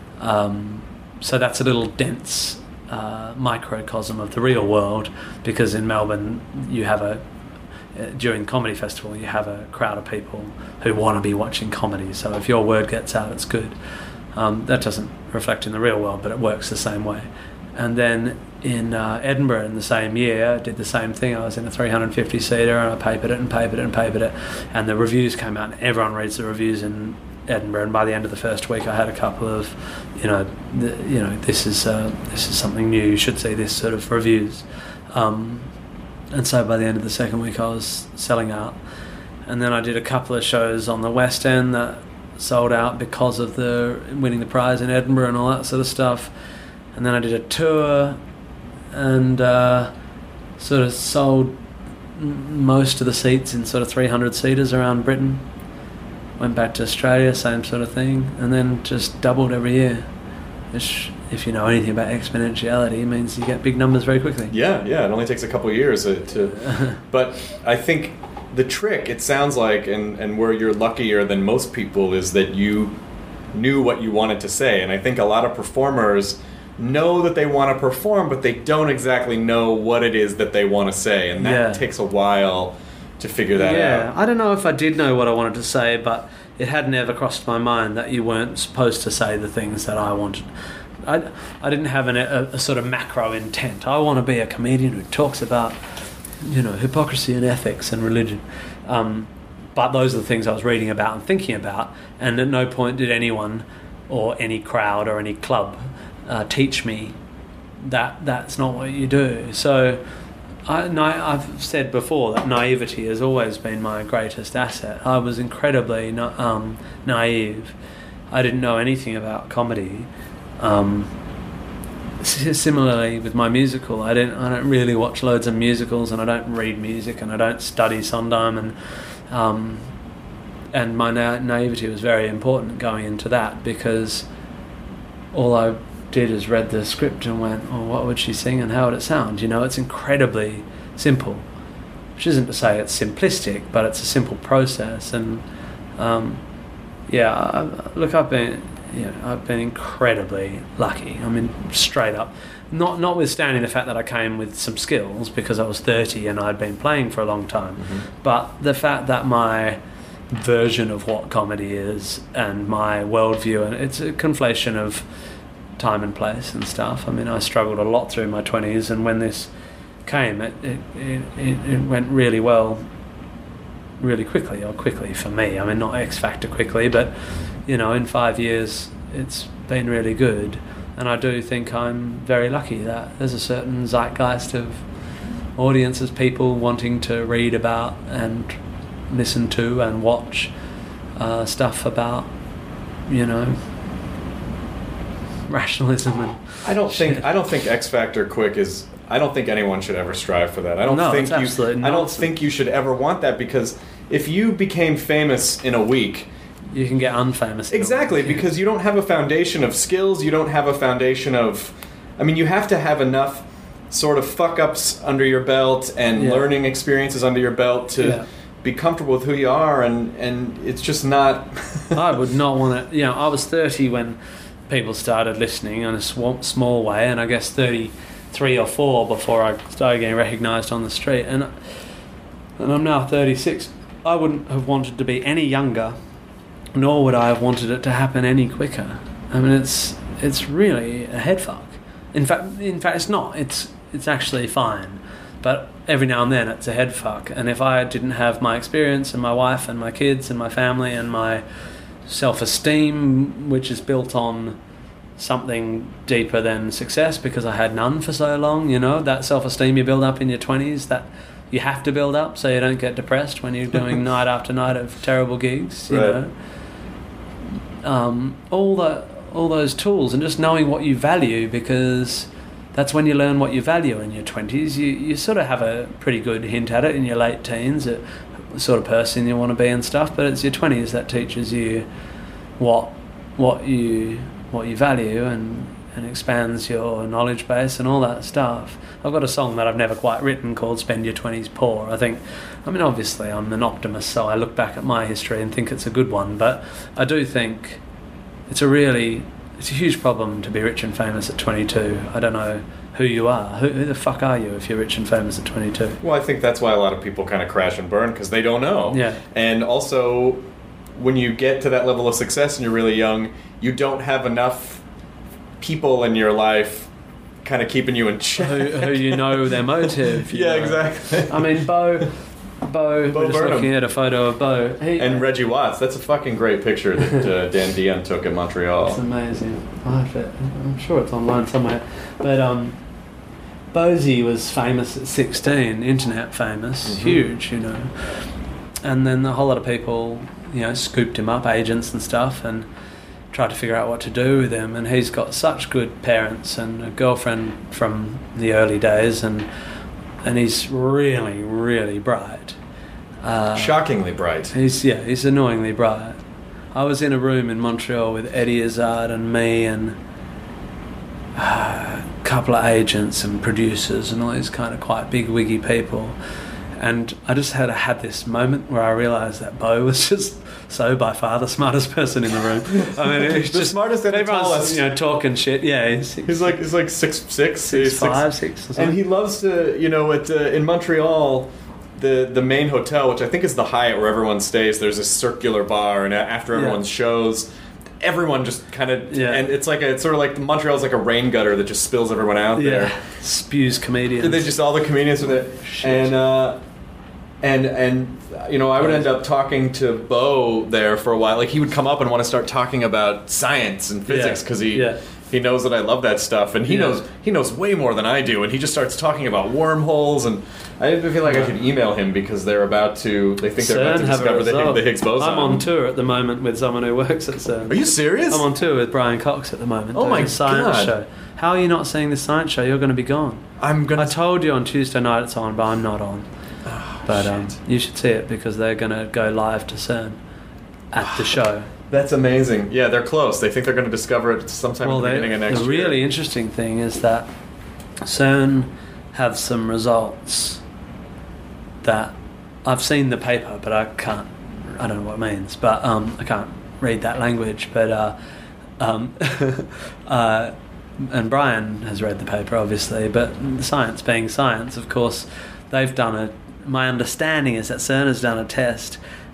Um, so that's a little dense uh, microcosm of the real world, because in Melbourne you have a during Comedy Festival you have a crowd of people who want to be watching comedy, so if your word gets out, it's good. Um, that doesn't reflect in the real world, but it works the same way. And then in uh, Edinburgh in the same year, I did the same thing. I was in a three hundred fifty seater and I papered it and papered it and papered it, and the reviews came out, and everyone reads the reviews in Edinburgh, and by the end of the first week I had a couple of, you know, the, you know, this is uh, this is something new, you should see this sort of reviews. Um, and so by the end of the second week I was selling out. And then I did a couple of shows on the West End that sold out because of the winning the prize in Edinburgh and all that sort of stuff. And then I did a tour and uh, sort of sold most of the seats in sort of three hundred seaters around Britain. Went back to Australia, same sort of thing, and then just doubled every year. Which, if you know anything about exponentiality, means you get big numbers very quickly. Yeah, yeah. It only takes a couple of years to. to but I think the trick, it sounds like, and, and where you're luckier than most people, is that you knew what you wanted to say. And I think a lot of performers know that they want to perform, but they don't exactly know what it is that they want to say. And that Yeah. takes a while to figure that yeah, out. I don't know if I did know what I wanted to say, but it had never crossed my mind that you weren't supposed to say the things that I wanted. I, I didn't have an, a, a sort of macro intent. I want to be a comedian who talks about, you know, hypocrisy and ethics and religion. Um, but those are the things I was reading about and thinking about, and at no point did anyone or any crowd or any club uh, teach me that that's not what you do. So I, na- I've said before that naivety has always been my greatest asset. I was incredibly na- um, naive. I didn't know anything about comedy. Um, s- similarly with my musical, I don't I don't really watch loads of musicals, and I don't read music, and I don't study Sondheim, and um, and my na- naivety was very important going into that, because all I did is read the script and went, oh, what would she sing and how would it sound? You know, it's incredibly simple, which isn't to say it's simplistic, but it's a simple process. And um, yeah, I, look, I've been, you know, I've been incredibly lucky. I mean, straight up, not notwithstanding the fact that I came with some skills because I was thirty and I'd been playing for a long time, mm-hmm. but the fact that my version of what comedy is and my worldview, and it's a conflation of time and place and stuff. I mean, I struggled a lot through my twenties, and when this came, it it, it, it went really well, really quickly, or quickly for me. I mean, not X Factor quickly, but, you know, in five years, it's been really good. And I do think I'm very lucky that there's a certain zeitgeist of audiences, people wanting to read about and listen to and watch uh, stuff about, you know, rationalism and I don't shit. think I don't think X Factor quick is. I don't think anyone should ever strive for that. I don't No, think it's you. absolute I don't nonsense. think you should ever want that, because if you became famous in a week, you can get unfamous. exactly, Yeah. because you don't have a foundation of skills. You don't have a foundation of. I mean, you have to have enough sort of fuck ups under your belt and Yeah. learning experiences under your belt to Yeah. be comfortable with who you are, and and it's just not. I would not want to. You know, I was thirty when people started listening in a sw- small way, and I guess thirty-three or four before I started getting recognised on the street, and and I'm now thirty-six. I wouldn't have wanted to be any younger, nor would I have wanted it to happen any quicker. I mean, it's it's really a head fuck. In fact, in fact, it's not. It's it's actually fine, but every now and then it's a head fuck. And if I didn't have my experience and my wife and my kids and my family and my self-esteem, which is built on something deeper than success, because I had none for so long, you know, that self-esteem you build up in your twenties, that you have to build up so you don't get depressed when you're doing night after night of terrible gigs, you Right. know. Um, all the all those tools, and just knowing what you value, because that's when you learn what you value in your twenties. You you sort of have a pretty good hint at it in your late teens, at the sort of person you want to be and stuff, but it's your twenties that teaches you what what you what you value, and and expands your knowledge base and all that stuff. I've got a song that I've never quite written called Spend Your Twenties Poor. I think, I mean, obviously I'm an optimist, so I look back at my history and think it's a good one, but I do think it's a really, it's a huge problem to be rich and famous at twenty-two. I don't know who you are. Who, who the fuck are you if you're rich and famous at twenty-two? Well, I think that's why a lot of people kind of crash and burn, because they don't know. Yeah. And also, when you get to that level of success and you're really young, you don't have enough people in your life kind of keeping you in check. who, who you know their motive. you Yeah, know. exactly. I mean, Bo, Bo, Bo we're just Burnham. looking at a photo of Bo. He, And Reggie Watts. That's a fucking great picture that uh, Dan Dion took in Montreal. It's amazing. I have it. I'm sure it's online somewhere. But um, Bosie was famous at sixteen, internet famous, Mm-hmm. huge, you know. And then a whole lot of people, you know, scooped him up, agents and stuff, and tried to figure out what to do with him. And he's got such good parents and a girlfriend from the early days, and and he's really, really bright. Uh, Shockingly bright. He's yeah, he's annoyingly bright. I was in a room in Montreal with Eddie Izzard and me and uh, a couple of agents and producers and all these kind of quite big wiggy people, and I just had had this moment where I realised that Bo was just so by far the smartest person in the room. I mean, he's The just smartest and the everyone's, tallest. you know, talking shit. Yeah, he's six, He's like he's like six six, six, he's five, six, or something. and he loves to, you know, at uh, in Montreal, the the main hotel, which I think is the Hyatt where everyone stays. There's a circular bar, and after everyone's Yeah. shows, everyone just kind of Yeah. and it's like a, it's sort of like Montreal's like a rain gutter that just spills everyone out yeah, there. spews comedians. They just all the comedians with it, Shit. and uh, and and you know, I would end up talking to Bo there for a while. Like he would come up and want to start talking about science and physics Yeah. because he Yeah. he knows that I love that stuff, and he Yeah. knows he knows way more than I do. And he just starts talking about wormholes, and I feel like I should email him because they're about to. They think they're about CERN to have a discover the, result. the Higgs boson. I'm on tour at the moment with someone who works at CERN. Are you serious? I'm on tour with Brian Cox at the moment. Oh doing my a science God. show. How are you not seeing this science show? You're going to be gone. I'm gonna. I told you on Tuesday night it's on, but I'm not on. but um, you should see it because they're going to go live to CERN at the show. That's amazing. Yeah, they're close. They think they're going to discover it sometime Well, at the they, beginning of next the year. really interesting thing is that CERN have some results that I've seen the paper, but I can't. I don't know what it means, but um, I can't read that language. But uh, um, uh, and Brian has read the paper, obviously. But science being science, of course, they've done a. My understanding is that CERN has done a test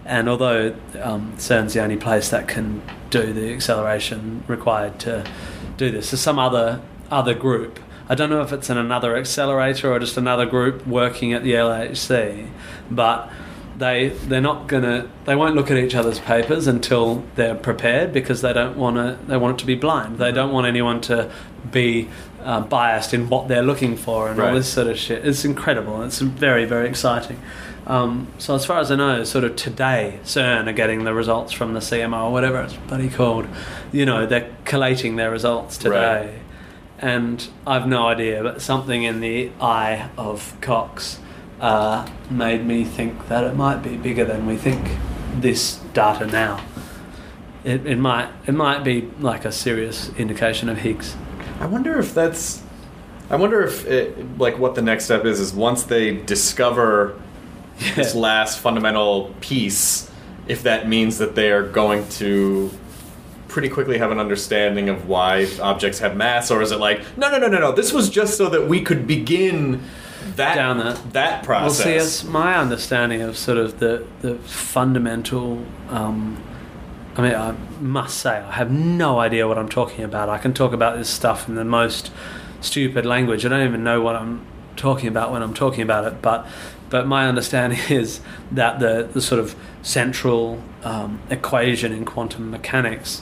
And although um, CERN's the only place that can do the acceleration required to do this, there's some other other group. I don't know if it's in another accelerator or just another group working at the L H C, but they they're not gonna they won't look at each other's papers until they're prepared, because they don't want to they want it to be blind. They don't want anyone to be uh, biased in what they're looking for and right. all this sort of shit. It's incredible. It's very, very exciting. Um, so as far as I know, sort of today, CERN are getting the results from the C M O or whatever it's bloody called. You know, they're collating their results today. Right. And I've no idea, but something in the eye of Cox uh, made me think that it might be bigger than we think, this data now. It, it might it might be like a serious indication of Higgs. I wonder if that's... I wonder if, it, like, what the next step is, is once they discover yeah. this last fundamental piece, if that means that they are going to pretty quickly have an understanding of why objects have mass, or is it like, no, no, no, no, no, this was just so that we could begin that down that, that process. Well, see, it's my understanding of sort of the, the fundamental... Um, I mean, I must say, I have no idea what I'm talking about. I can talk about this stuff in the most stupid language. I don't even know what I'm talking about when I'm talking about it, but but my understanding is that the, the sort of central um, equation in quantum mechanics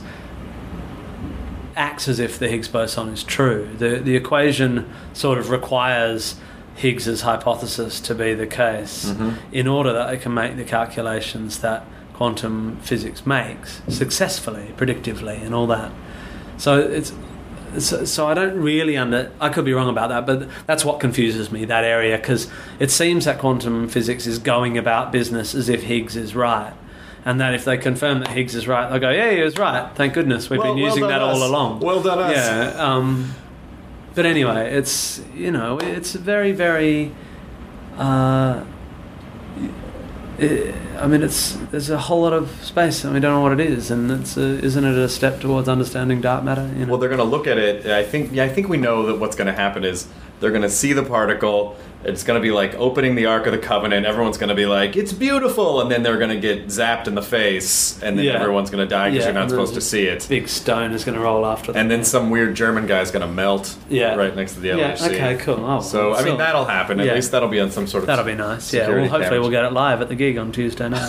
acts as if the Higgs boson is true. The the equation sort of requires Higgs's hypothesis to be the case mm-hmm. in order that it can make the calculations that quantum physics makes successfully, predictively, and all that. So it's so, so I don't really under. I could be wrong about that, but that's what confuses me, that area, because it seems that quantum physics is going about business as if Higgs is right, and that if they confirm that Higgs is right, they'll go, "Yeah, he was right. Thank goodness, we've well, been using well that us. all along." Well done, us. Yeah. Um, but anyway, it's you know, it's very, very. Uh, It, I mean, it's there's a whole lot of space, and we don't know what it is, and it's a, isn't it a step towards understanding dark matter? You know? Well, they're going to look at it. I think, yeah, I think we know that what's going to happen is they're going to see the particle. It's going to be like opening the Ark of the Covenant. Everyone's going to be like, "It's beautiful," and then they're going to get zapped in the face, and then yeah. everyone's going to die because yeah, you're not supposed to see it. Big stone is going to roll after them. And then some weird German guy's going to melt yeah. right next to the L H C. Yeah, okay, cool. Oh, so, well, I mean, so, that'll happen. At yeah. least that'll be on some sort of That'll be nice, yeah. Well, hopefully cameras. we'll get it live at the gig on Tuesday night.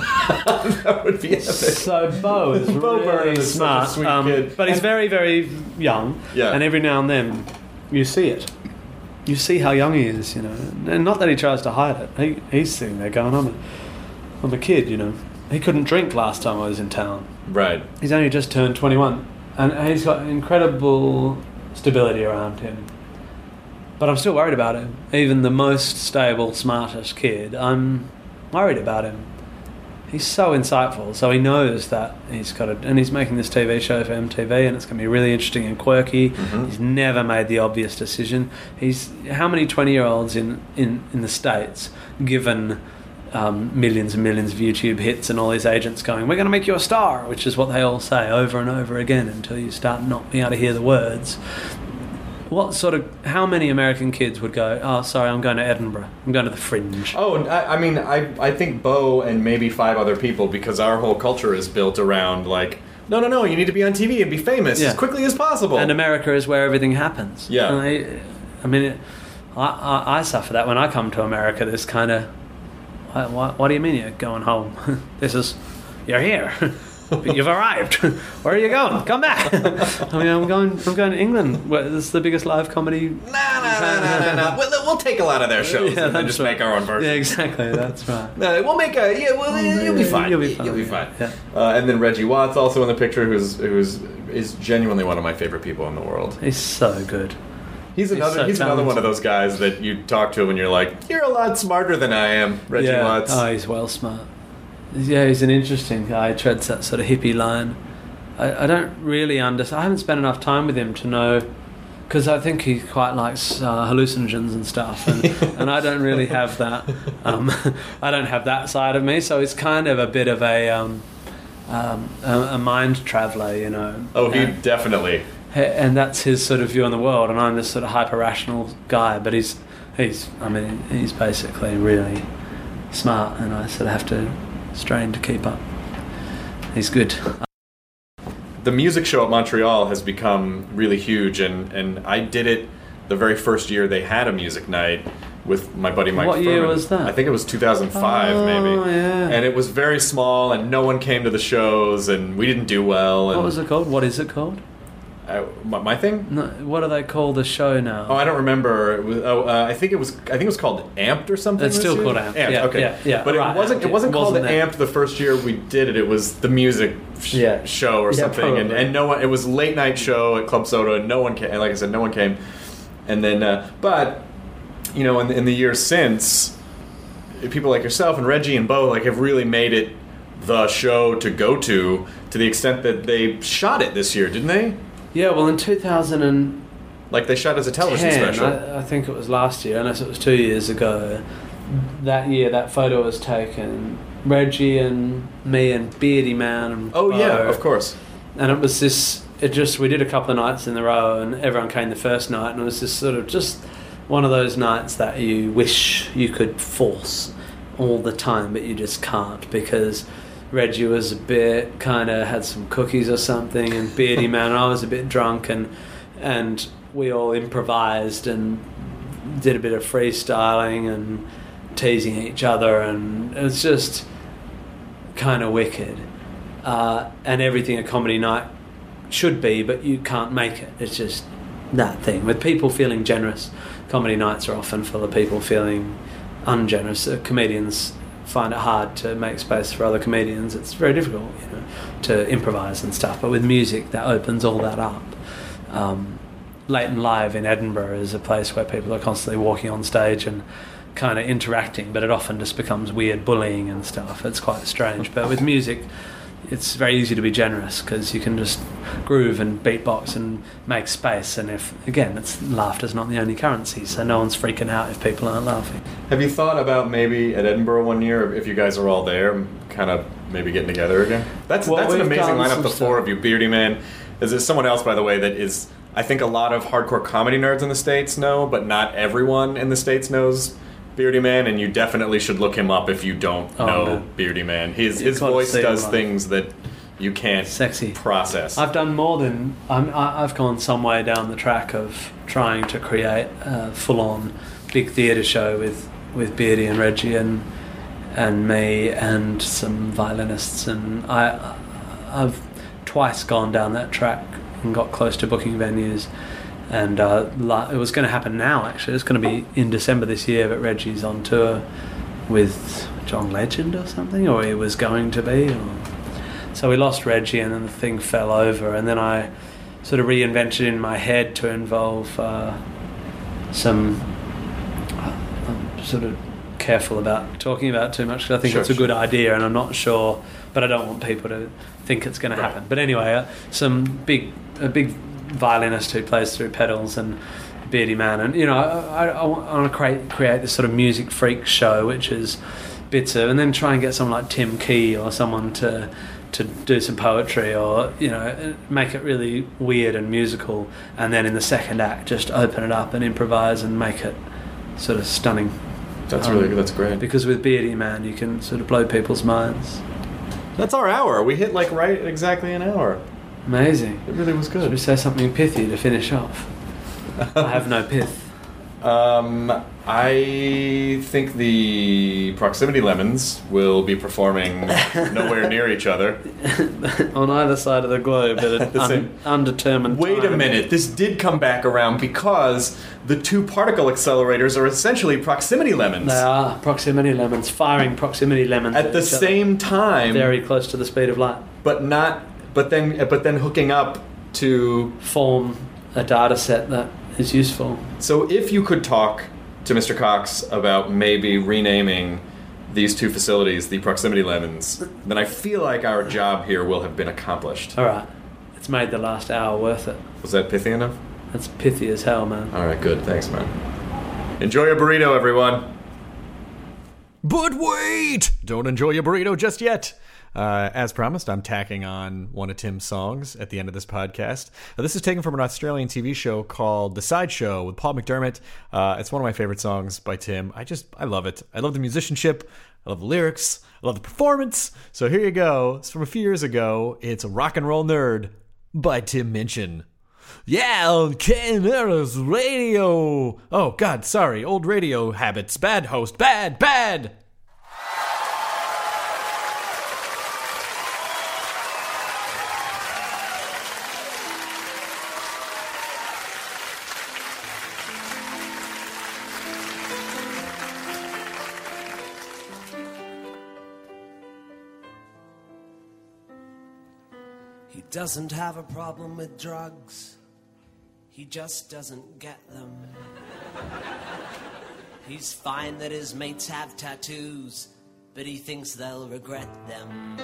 That would be epic. So Bo is Bo really Burnham is smart, such a sweet um, kid. but he's And- very, very young, Yeah. and every now and then you see it. You see how young he is, you know, and not that he tries to hide it. He he's sitting there going, "I'm a, I'm a kid," you know. He couldn't drink last time I was in town. Right. He's only just turned twenty-one, and he's got incredible stability around him. But I'm still worried about him. Even the most stable, smartest kid, I'm worried about him. He's so insightful, so he knows that he's got it, and he's making this T V show for M T V, and it's going to be really interesting and quirky. Mm-hmm. He's never made the obvious decision. He's how many twenty-year-olds in, in, in the States, given um, millions and millions of YouTube hits and all these agents going, "We're going to make you a star," which is what they all say over and over again until you start not being able to hear the words. What sort of, how many American kids would go, "Oh, sorry, I'm going to Edinburgh. I'm going to the Fringe"? Oh, I, I mean, I I think Bo and maybe five other people, because our whole culture is built around, like, no, no, no, you need to be on T V and be famous yeah. as quickly as possible. And America is where everything happens. Yeah. And I, I mean, it, I, I, I suffer that when I come to America, this kind of, what, what, what do you mean you're going home? This is, you're here. You've arrived. Where are you going? Come back. I mean, I'm going. I'm going to England. Where this is the biggest live comedy. Nah, nah, nah, nah, nah, nah. We'll, we'll take a lot of their shows Yeah, and then just right. make our own version. Yeah, exactly. That's right. No, we'll make a. Yeah, well, you'll be fine. You'll be fine. You'll be fine. Yeah. Uh, and then Reggie Watts also in the picture, who's who's is genuinely one of my favorite people in the world. He's so good. He's another. so He's another talented. one of those guys that you talk to and you're like, "You're a lot smarter than I am, Reggie yeah. Watts." Oh, he's well smart. Yeah, he's an interesting guy. He treads that sort of hippie line. I, I don't really understand. I haven't spent enough time with him to know, because I think he quite likes uh, hallucinogens and stuff, and, and I don't really have that. Um, I don't have that side of me, so it's kind of a bit of a um, um, a, a mind traveller, you know. Oh, he and, definitely. and that's his sort of view on the world, and I'm this sort of hyper rational guy. But he's he's I mean he's basically really smart, and I sort of have to strain to keep up. He's good. The music show at Montreal has become really huge, and, and I did it the very first year they had a music night with my buddy Mike What Furman. year was that? I think it was two thousand five, Oh, maybe. yeah. And it was very small, and no one came to the shows, and we didn't do well. And What was it called? What is it called? Uh, my, my thing? No, what do they call the show now? Oh, I don't remember. It was, oh, uh, I think it was. I think it was called Amped or something. It's this still year? called Amped. Yeah, okay. yeah, yeah. But Right, it wasn't. Amped, It wasn't yeah. called Wasn't Amped the first year we did it. It was the music sh- Yeah. show or Yeah, something. and, probably. and no one. It was late night show at Club Soda, and no one came. And like I said, no one came. And then, uh, but you know, in, in the years since, people like yourself and Reggie and Bo like have really made it the show to go to, to the extent that they shot it this year, didn't they? Yeah, well, in two thousand ten, Like they shot it as a television special. I, I think it was last year, unless it was two years ago. That year, that photo was taken. Reggie and me and Beardy Man and Oh Bo. yeah, of course. And it was this. It just we did a couple of nights in a row, and everyone came the first night, and it was just sort of just one of those nights that you wish you could force all the time, but you just can't because Reggie was a bit kind of had some cookies or something, and Beardy Man, I was a bit drunk, and and we all improvised and did a bit of freestyling and teasing each other, and it was just kind of wicked. Uh, and everything a comedy night should be, but you can't make it. It's just that thing. With people feeling generous, comedy nights are often full of people feeling ungenerous. Uh, comedians find it hard to make space for other comedians. It's very difficult, you know, to improvise and stuff. But with music, that opens all that up. Um, Leighton Live in Edinburgh is a place where people are constantly walking on stage and kind of interacting, but it often just becomes weird bullying and stuff. It's quite strange. But with music, it's very easy to be generous because you can just groove and beatbox and make space. And if, again, it's laughter's not the only currency, so no one's freaking out if people aren't laughing. Have you thought about maybe at Edinburgh one year, if you guys are all there, kind of maybe getting together again? That's Well, that's an we've amazing done lineup, some the four stuff. of you. Beardy Man. Is there someone else, by the way, that is, I think a lot of hardcore comedy nerds in the States know, but not everyone in the States knows Beardy Man, and you definitely should look him up if you don't Oh, know no. Beardy Man. His, You've his got to voice see him does live. things that you can't Sexy. process. I've done more than I'm, I- I've gone some way down the track of trying to create a full-on big theatre show with, with Beardy and Reggie and and me and some violinists, and I I've twice gone down that track and got close to booking venues, and uh, la- it was going to happen now. Actually, it's going to be in December this year, but Reggie's on tour with John Legend or something, or he was going to be. Or... So we lost Reggie, and then the thing fell over, and then I sort of reinvented in my head to involve uh, some. I'm sort of careful about talking about it too much because I think Sure, it's a sure. good idea, and I'm not sure, but I don't want people to think it's going to Right. happen. But anyway, uh, some big, a big violinist who plays through pedals and Beardy Man, and you know, I, I, I want to create create this sort of music freak show, which is bits of, and then try and get someone like Tim Key or someone to to do some poetry, or you know, make it really weird and musical, and then in the second act just open it up and improvise and make it sort of stunning. That's Um, really good. That's great. Because with Beardy Man, you can sort of blow people's minds. That's our hour. We hit like right at exactly an hour. Amazing. It really was Should we good. say something pithy to finish off? I have no pith. Um, I think the Proximity Lemons will be performing nowhere near each other. On either side of the globe at an The un- same- undetermined Wait a time. minute, this did come back around because the two particle accelerators are essentially Proximity Lemons. They are proximity lemons, firing proximity lemons At the each other, same time, very close to the speed of light. but not, but then, but then hooking up to. Form a data set that is useful. So if you could talk to Mister Cox about maybe renaming these two facilities the Proximity Lemons, then I feel like our job here will have been accomplished. All right, it's made the last hour worth it. Was that pithy enough? That's pithy as hell, man. All right, good. Thanks, man. Enjoy your burrito, everyone. But wait! Don't enjoy your burrito just yet. Uh, as promised, I'm tacking on one of Tim's songs at the end of this podcast. Uh, this is taken from an Australian T V show called The Sideshow with Paul McDermott. Uh, it's one of my favorite songs by Tim. I just, I love it. I love the musicianship. I love the lyrics. I love the performance. So here you go. It's from a few years ago. It's Rock and Roll Nerd by Tim Minchin. Yeah, on K N R S Radio. Oh, God, sorry. Old radio habits. Bad host. Bad, bad. He doesn't have a problem with drugs. He just doesn't get them. He's fine that his mates have tattoos, but he thinks they'll regret them.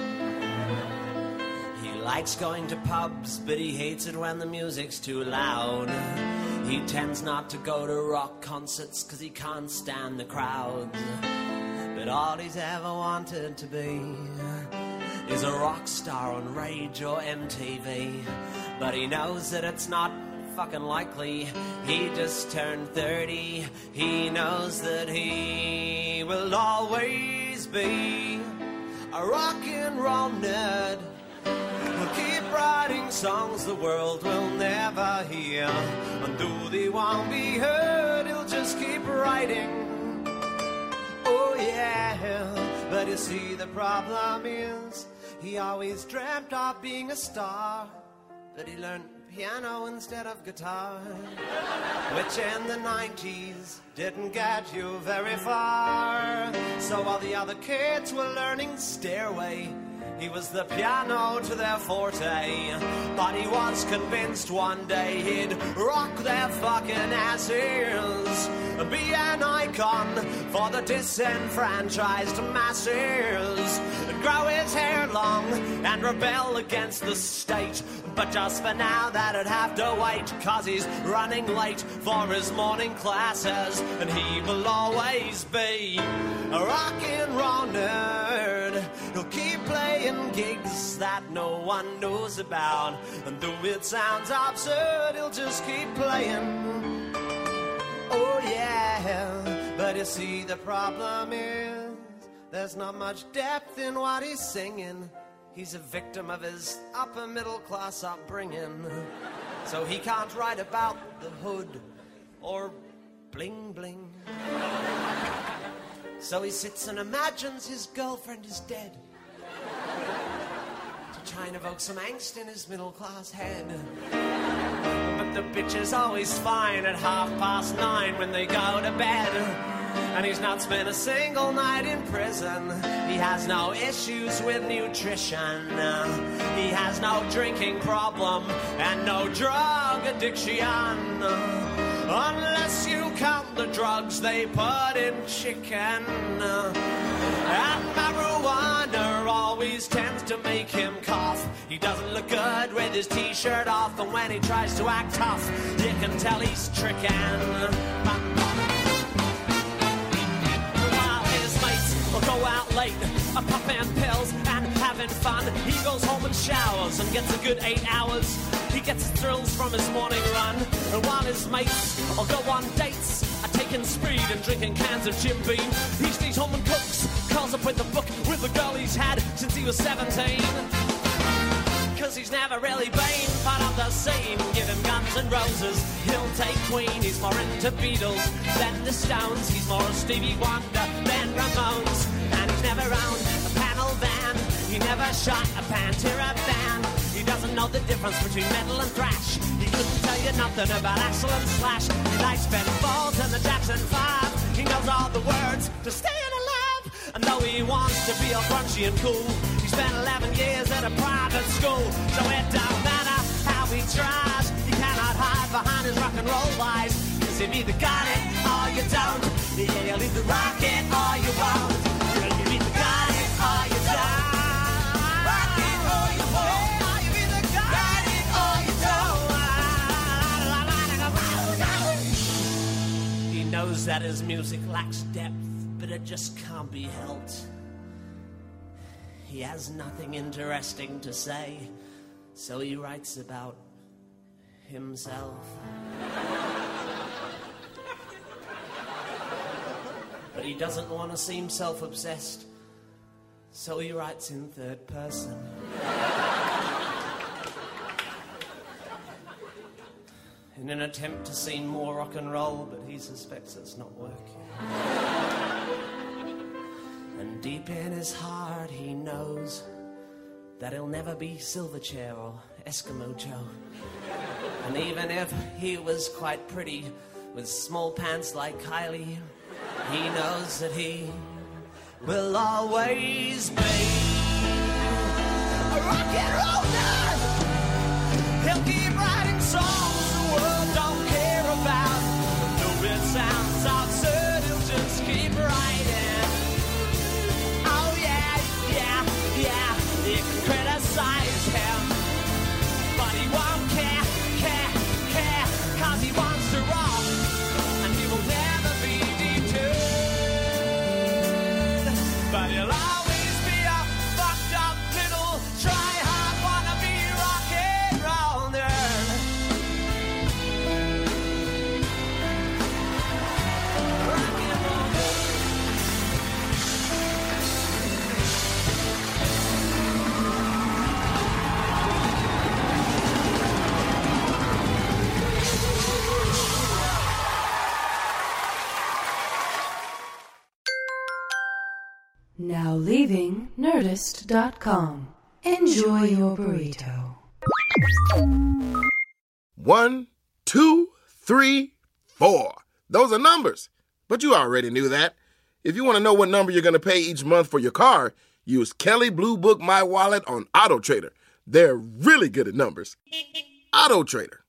He likes going to pubs, but he hates it when the music's too loud. He tends not to go to rock concerts, cause he can't stand the crowds. But all he's ever wanted to be is a rock star on Rage or M T V. But he knows that it's not fucking likely. He just turned thirty. He knows that he will always be a rock and roll nerd. He'll keep writing songs the world will never hear, and though they won't be heard, he'll just keep writing. Oh yeah, but you see the problem is he always dreamt of being a star, but he learned piano instead of guitar, which in the nineties didn't get you very far. So while the other kids were learning Stairway, he was the piano to their forte. But he was convinced one day he'd rock their fucking asses, be an icon for the disenfranchised masses, and grow his hair long and rebel against the state. But just for now that'd have to wait, cause he's running late for his morning classes, and he will always be a rock and roll nerd. He'll keep playing gigs that no one knows about, and though it sounds absurd, he'll just keep playing. Oh yeah, but you see the problem is there's not much depth in what he's singing. He's a victim of his upper middle class upbringing, so he can't write about the hood or bling bling. So he sits and imagines his girlfriend is dead, to try and evoke some angst in his middle class head. But the bitch is always fine at half past nine when they go to bed, and he's not spent a single night in prison. He has no issues with nutrition. He has no drinking problem and no drug addiction, unless you count the drugs they put in chicken. And marijuana always tends to make him cough. He doesn't look good with his t-shirt off, and when he tries to act tough, you can tell he's tricking. Go out late, a puffin' pills and having fun. He goes home and showers and gets a good eight hours. He gets his thrills from his morning run, and while his mates all go on dates, are taking speed and drinking cans of Jim Beam, he stays home and cooks, curls up with the book with the girl he's had since he was seventeen. Cause he's never really been part of the scene. Give him Guns N' Roses, he'll take Queen. He's more into Beatles than the Stones. He's more Stevie Wonder than Ramones. And he's never owned a panel van. He never shot a Pantera band. He doesn't know the difference between metal and thrash. He couldn't tell you nothing about Axl and Slash. He likes Ben Folds and the Jackson Five. He knows all the words to Staying Alive. And though he wants to be all grungy and cool, he spent eleven years at a private school. So it don't matter how he tries, he cannot hide behind his rock and roll lies. Cause you've either got it or you don't. You'll either rock it or you won't. You've either got it or you don't. Rock it or you won't. You've either got it or you don't. He knows that his music lacks depth, but it just can't be helped. He has nothing interesting to say, so he writes about himself. But he doesn't want to seem self-obsessed, So he writes in third person. In an attempt to seem more rock and roll, but he suspects it's not working. And deep in his heart he knows that he'll never be Silverchair or Eskimo Joe. And even if he was quite pretty with small pants like Kylie, he knows that he will always be a rock and roll nerd. He'll keep writing songs the world don't care about. Though it sounds absurd, he'll just keep writing. Oh yeah, yeah, yeah. You can criticize him, but he won't care, care, care, cause he wants to rock, and he will never be deterred. But he'll always be a fucked up little try-hard wannabe rock and roll nerd. Rock and roll nerd. Now leaving Nerdist dot com. Enjoy your burrito. One, two, three, four. Those are numbers. But you already knew that. If you want to know what number you're going to pay each month for your car, use Kelley Blue Book My Wallet on AutoTrader. They're really good at numbers. AutoTrader.